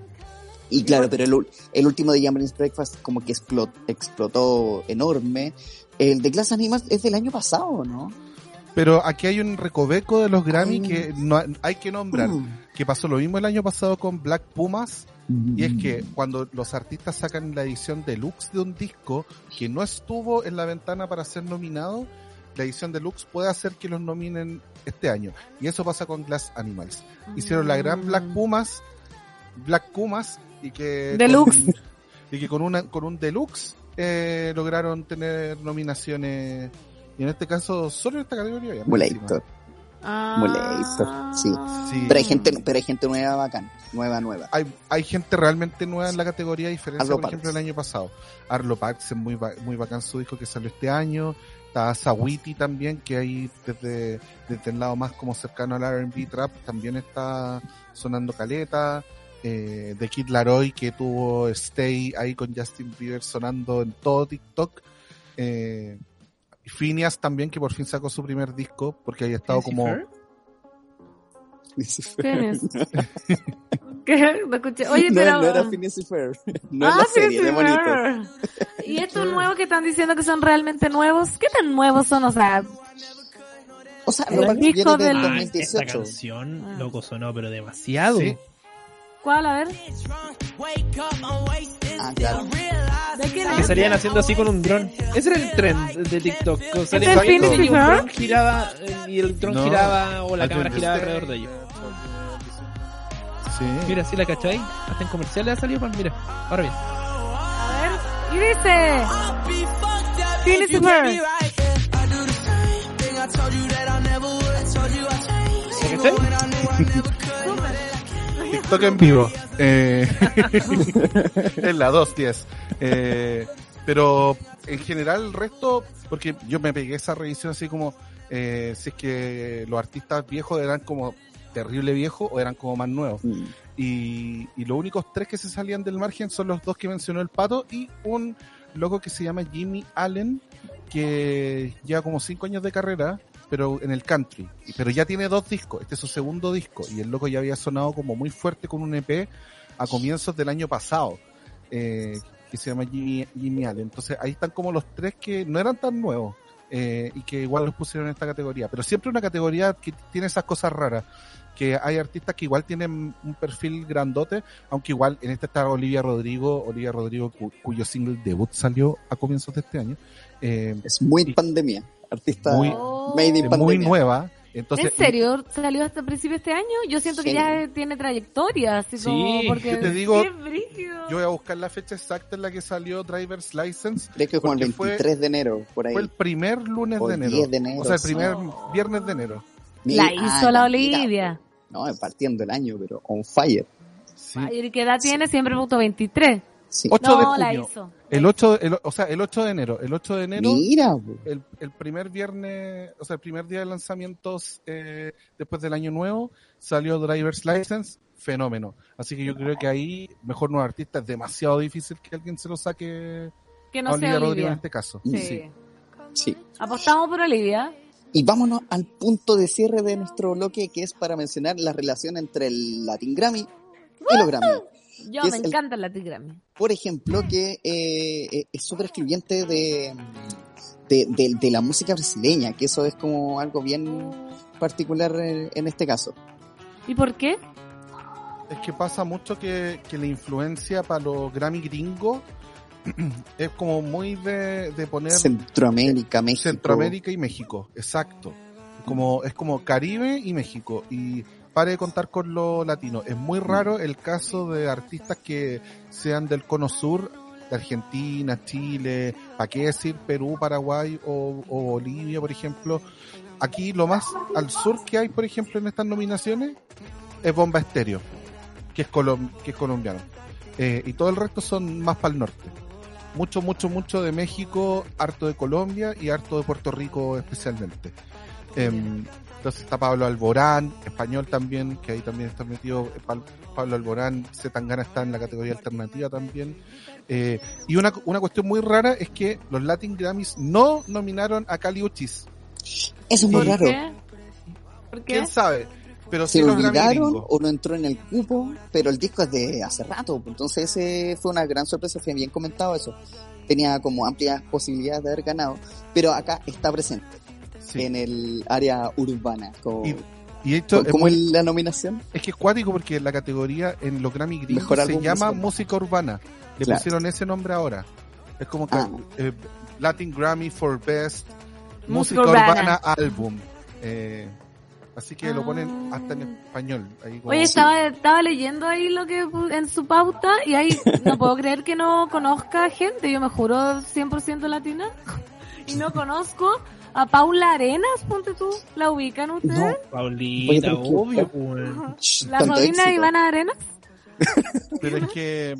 Y claro, pero el, ul- el último de Jamboree Breakfast como que explotó, explotó enorme. El de Glass Animals es del año pasado, ¿no? Pero aquí hay un recoveco de los Grammy que no hay que nombrar, que pasó lo mismo el año pasado con Black Pumas, y es que cuando los artistas sacan la edición deluxe de un disco que no estuvo en la ventana para ser nominado, la edición deluxe puede hacer que los nominen este año. Y eso pasa con Glass Animals. Hicieron la gran Black Pumas, Black Pumas, y que deluxe. Con, y que con una con un deluxe eh, lograron tener nominaciones, y en este caso solo en esta categoría. Mulator. Ah. Mulator, sí. sí. Pero hay gente, pero hay gente nueva bacán, nueva, nueva. Hay, hay gente realmente nueva en la categoría, a diferencia, Arlo por Parks. ejemplo, el año pasado. Arlo Parks es muy, muy bacán su disco que salió este año. Está Sawiti también, que ahí desde, desde el lado más como cercano al R and B Trap también está sonando caleta. Eh, de Kid Laroi, que tuvo Stay ahí con Justin Bieber sonando en todo TikTok. Eh, Phineas también, que por fin sacó su primer disco, porque había estado como... ¿Quién es? ¿Qué? Me escuché. Oye, no, pero... no era Phineas y Ferb. No ah, es la serie Phineas de y Bonito. Ferb. ¿Y estos nuevos que están diciendo que son realmente nuevos? ¿Qué tan nuevos son? O sea... O sea, el lo disco viene del del... dos mil dieciocho. Esta canción, loco, sonó, pero demasiado. ¿Sí? ¿Cuál? A ver. Ah, claro. ¿De qué Que salían haciendo así con un dron. Ese era el trend de TikTok. O sea, ¿Es el Phineas y y un Ferb? dron giraba, eh, y el dron No. giraba, o la Ah, cámara yo- giraba alrededor de ellos. Sí. Mira, si la cachai, hasta en comerciales ha salido, pan, mira, ahora bien. A ver. Y dice... Phineas y Ferb. ¿La cachai? TikTok en vivo. Eh, en la dos diez. Eh, pero en general el resto, porque yo me pegué esa revisión así como eh, si es que los artistas viejos eran como terrible viejos o eran como más nuevos. Mm. Y, y los únicos tres que se salían del margen son los dos que mencionó el Pato y un loco que se llama Jimmy Allen, que lleva como cinco años de carrera, pero en el country, pero ya tiene dos discos, este es su segundo disco, y el loco ya había sonado como muy fuerte con un E P a comienzos del año pasado, eh, que se llama Jimmy, Jimmy Allen. Entonces ahí están como los tres que no eran tan nuevos, eh, y que igual los pusieron en esta categoría, pero siempre una categoría que tiene esas cosas raras, que hay artistas que igual tienen un perfil grandote, aunque igual en este está Olivia Rodrigo, Olivia Rodrigo cu- cuyo single debut salió a comienzos de este año. Eh, Es muy y- pandemia. Artista Muy- made in es pandemia. muy nueva. Entonces, ¿En serio? ¿Salió hasta el principio de este año? Yo siento que Sí. ya tiene trayectoria, así Sí, como porque... yo te digo, ¡Qué brígido! yo voy a buscar la fecha exacta en la que salió Driver's License. Creo que como el porque fue- veintitrés de enero, por ahí. Fue el primer lunes O de el enero. diez de enero, O sea, el sí. primer viernes de enero. Mira, La hizo ah, la mira, Olivia. No, partiendo el año, pero on fire. Sí. Ay, ¿y qué edad tiene? Siempre punto veintitrés. Sí. ocho de No, la junio. hizo. El ocho, el, o sea, el ocho de enero. El ocho de enero, Mira, po. el, el primer viernes, o sea, el primer día de lanzamientos eh, después del año nuevo, salió Driver's License, fenómeno. Así que yo creo que ahí, mejor nuevo artista, es demasiado difícil que alguien se lo saque Que a no sea Olivia Rodrigo en Olivia. este caso. Sí. Sí. Sí. Apostamos por Olivia. Y vámonos al punto de cierre de nuestro bloque, que es para mencionar la relación entre el Latin Grammy y los Grammy. Yo ¿Qué me es el- encanta el Latin Grammy. Por ejemplo, que eh, eh, es súper excluyente de, de, de, de la música brasileña, que eso es como algo bien particular en, en este caso. ¿Y por qué? Es que pasa mucho que, que la influencia para los Grammy gringos es como muy de, de poner Centroamérica, México. Centroamérica y México, exacto. Como, es como Caribe y México. Y pare de contar con lo latino. Es muy raro el caso de artistas que sean del cono sur, de Argentina, Chile, ¿para qué decir Perú, Paraguay o, o Bolivia, por ejemplo? Aquí lo más al sur que hay, por ejemplo, en estas nominaciones es Bomba Estéreo, que es, colom que es colombiano. Eh, y todo el resto son más para el norte. Mucho, mucho, mucho de México, harto de Colombia y harto de Puerto Rico especialmente. Eh, entonces está Pablo Alborán, español también, que ahí también está metido Pa- Pablo Alborán. Zetangana está en la categoría alternativa también. Eh, y una, una cuestión muy rara es que los Latin Grammys no nominaron a Kali Uchis. Eso es muy ¿Por raro. qué? ¿Por qué? ¿Quién sabe? Pero Se sí lo los Grammy olvidaron gringos. o no entró en el cupo, pero el disco es de hace rato, entonces ese fue una gran sorpresa, fue bien comentado eso. Tenía como amplias posibilidades de haber ganado, pero acá está presente. Sí. en el área urbana. Como, Y, y esto es ¿Cómo muy- es la nominación? Es que es cuático porque la categoría en los Grammy gringos Mejor se álbum llama musical. música urbana. Le Claro. pusieron ese nombre ahora. Es como que Ah. eh, Latin Grammy for Best Música Música urbana. Urbana Album. Eh, así que lo ponen hasta en español. Ahí como- Oye, estaba, estaba leyendo ahí lo que pu- en su pauta y ahí no puedo creer que no conozca gente. Yo me juro cien por ciento latina y no conozco a Paula Arenas, ponte tú. ¿La ubican ustedes? No. Paulita, Oye, pero qué- obvio, weón. Shh, ¿La tanto sobrina de éxito. Ivana Arenas? Pero es que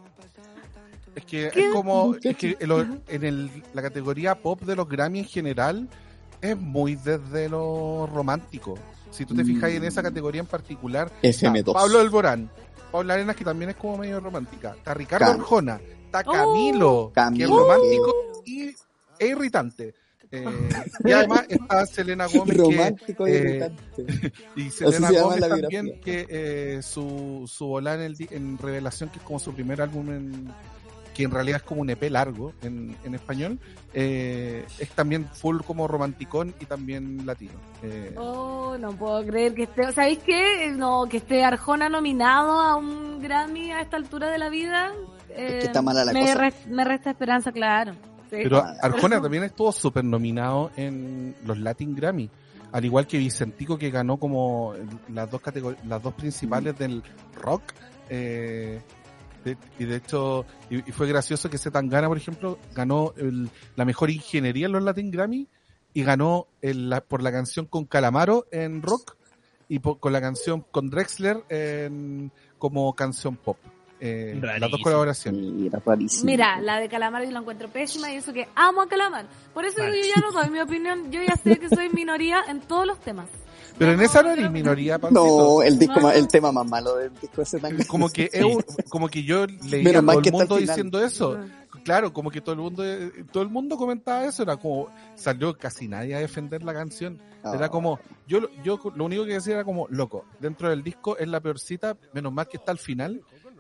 es que ¿Qué? es como es que en, lo- en el, la categoría pop de los Grammy en general es muy desde lo romántico. Si tú te Mm. fijas en esa categoría en particular, F M está dos. Pablo Alborán, Paula Arenas, que también es como medio romántica, está Ricardo Cam- Arjona, está Oh. Camilo, que es Camilo. romántico y e irritante. Eh, y además está Selena Gómez, que, Romántico y eh, irritante. y Selena se llama Gómez la también, biografía. que eh, su, su volá en, el, di- en Revelación, que es como su primer álbum, en, que en realidad es como un E P largo en, en español, eh, es también full como romanticón y también latino. Eh, Oh, no puedo creer que esté... ¿Sabéis qué? No, que esté Arjona nominado a un Grammy a esta altura de la vida. eh, que está mala la me, cosa. res- me resta esperanza, claro. Sí. Pero Ah, Arjona también estuvo súper nominado en los Latin Grammy, al igual que Vicentico, que ganó como las dos categor- las dos principales del rock. Eh, de- y de hecho, y, y fue gracioso que Zetangana, por ejemplo, ganó el- la mejor ingeniería en los Latin Grammy y ganó el- la- por la canción con Calamaro en rock y por- con la canción con Drexler en, como canción pop. Eh, las dos Rarísimo. colaboraciones. Mira, rarísimo. Mira, la de Calamar yo la encuentro pésima y eso que amo a Calamar. Por eso yo ya no doy mi opinión. Yo ya sé que soy minoría en todos los temas. Pero en No, esa no creo eres que- minoría, Pancito. No, el disco No. más- el tema más malo del disco ese tan Como que, es un- como que yo leía Menos a mal todo que el está al mundo final. diciendo eso. Claro, como que todo el mundo todo el mundo comentaba eso, era como salió casi nadie a defender la canción. Era Oh. como yo yo lo único que decía era como, loco, dentro del disco es la peorcita, menos mal que está al final.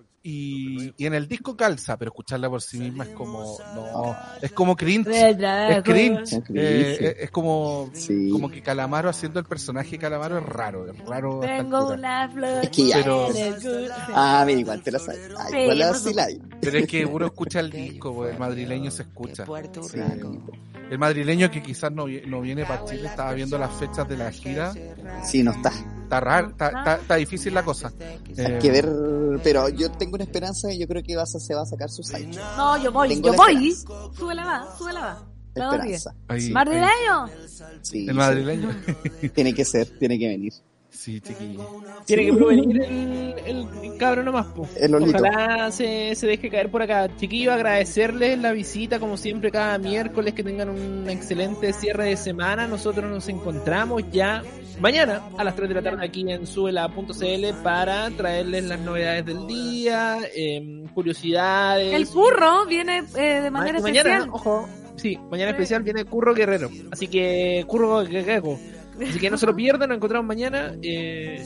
Y, y en el disco calza, pero escucharla por sí misma es como no, es como cringe. Es cringe. Es Eh, cringe. es, es como Sí. como que Calamaro haciendo el personaje Calamaro es raro, es raro. a esta Tengo altura. una flor. Es que ya- Pero- en el cu- Ah, mira, igual te la sabes. Ah, Sí, igual la por sí la hay. Pero es que uno escucha el disco, pues, el madrileño se escucha. Sí. El madrileño que quizás no, vi- no viene para Chile, estaba viendo las fechas de la gira. Sí, no está. Está raro, está, está, está difícil la cosa. Hay Eh, que ver, pero yo tengo una esperanza y yo creo que vas a, se va a sacar su site. No, yo voy, Tengo yo la voy. esperanza. Súbela más, súbela más. La dos diez. Esperanza. ahí- ¿Madrileño? Sí, El sí. madrileño. Tiene que ser, tiene que venir. Sí, chiquillo. Tiene que provenir el, el cabrón nomás, po. El Lolito. Ojalá se, se deje caer por acá. Chiquillos, agradecerles la visita, como siempre, cada miércoles, que tengan un excelente cierre de semana. Nosotros nos encontramos ya mañana a las tres de la tarde aquí en subela punto c l para traerles las novedades del día, eh, curiosidades. El curro viene eh, de Ma- manera mañana, especial. ojo, sí, mañana especial viene Curro Guerrero. Así que, Curro Guerrero. Así que no se lo pierdan, nos encontramos mañana. Eh,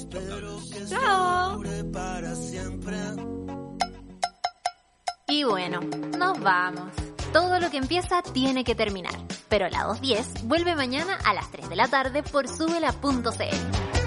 Chao. Y bueno, nos vamos. Todo lo que empieza tiene que terminar. Pero la dos diez vuelve mañana a las tres de la tarde por subela punto c l.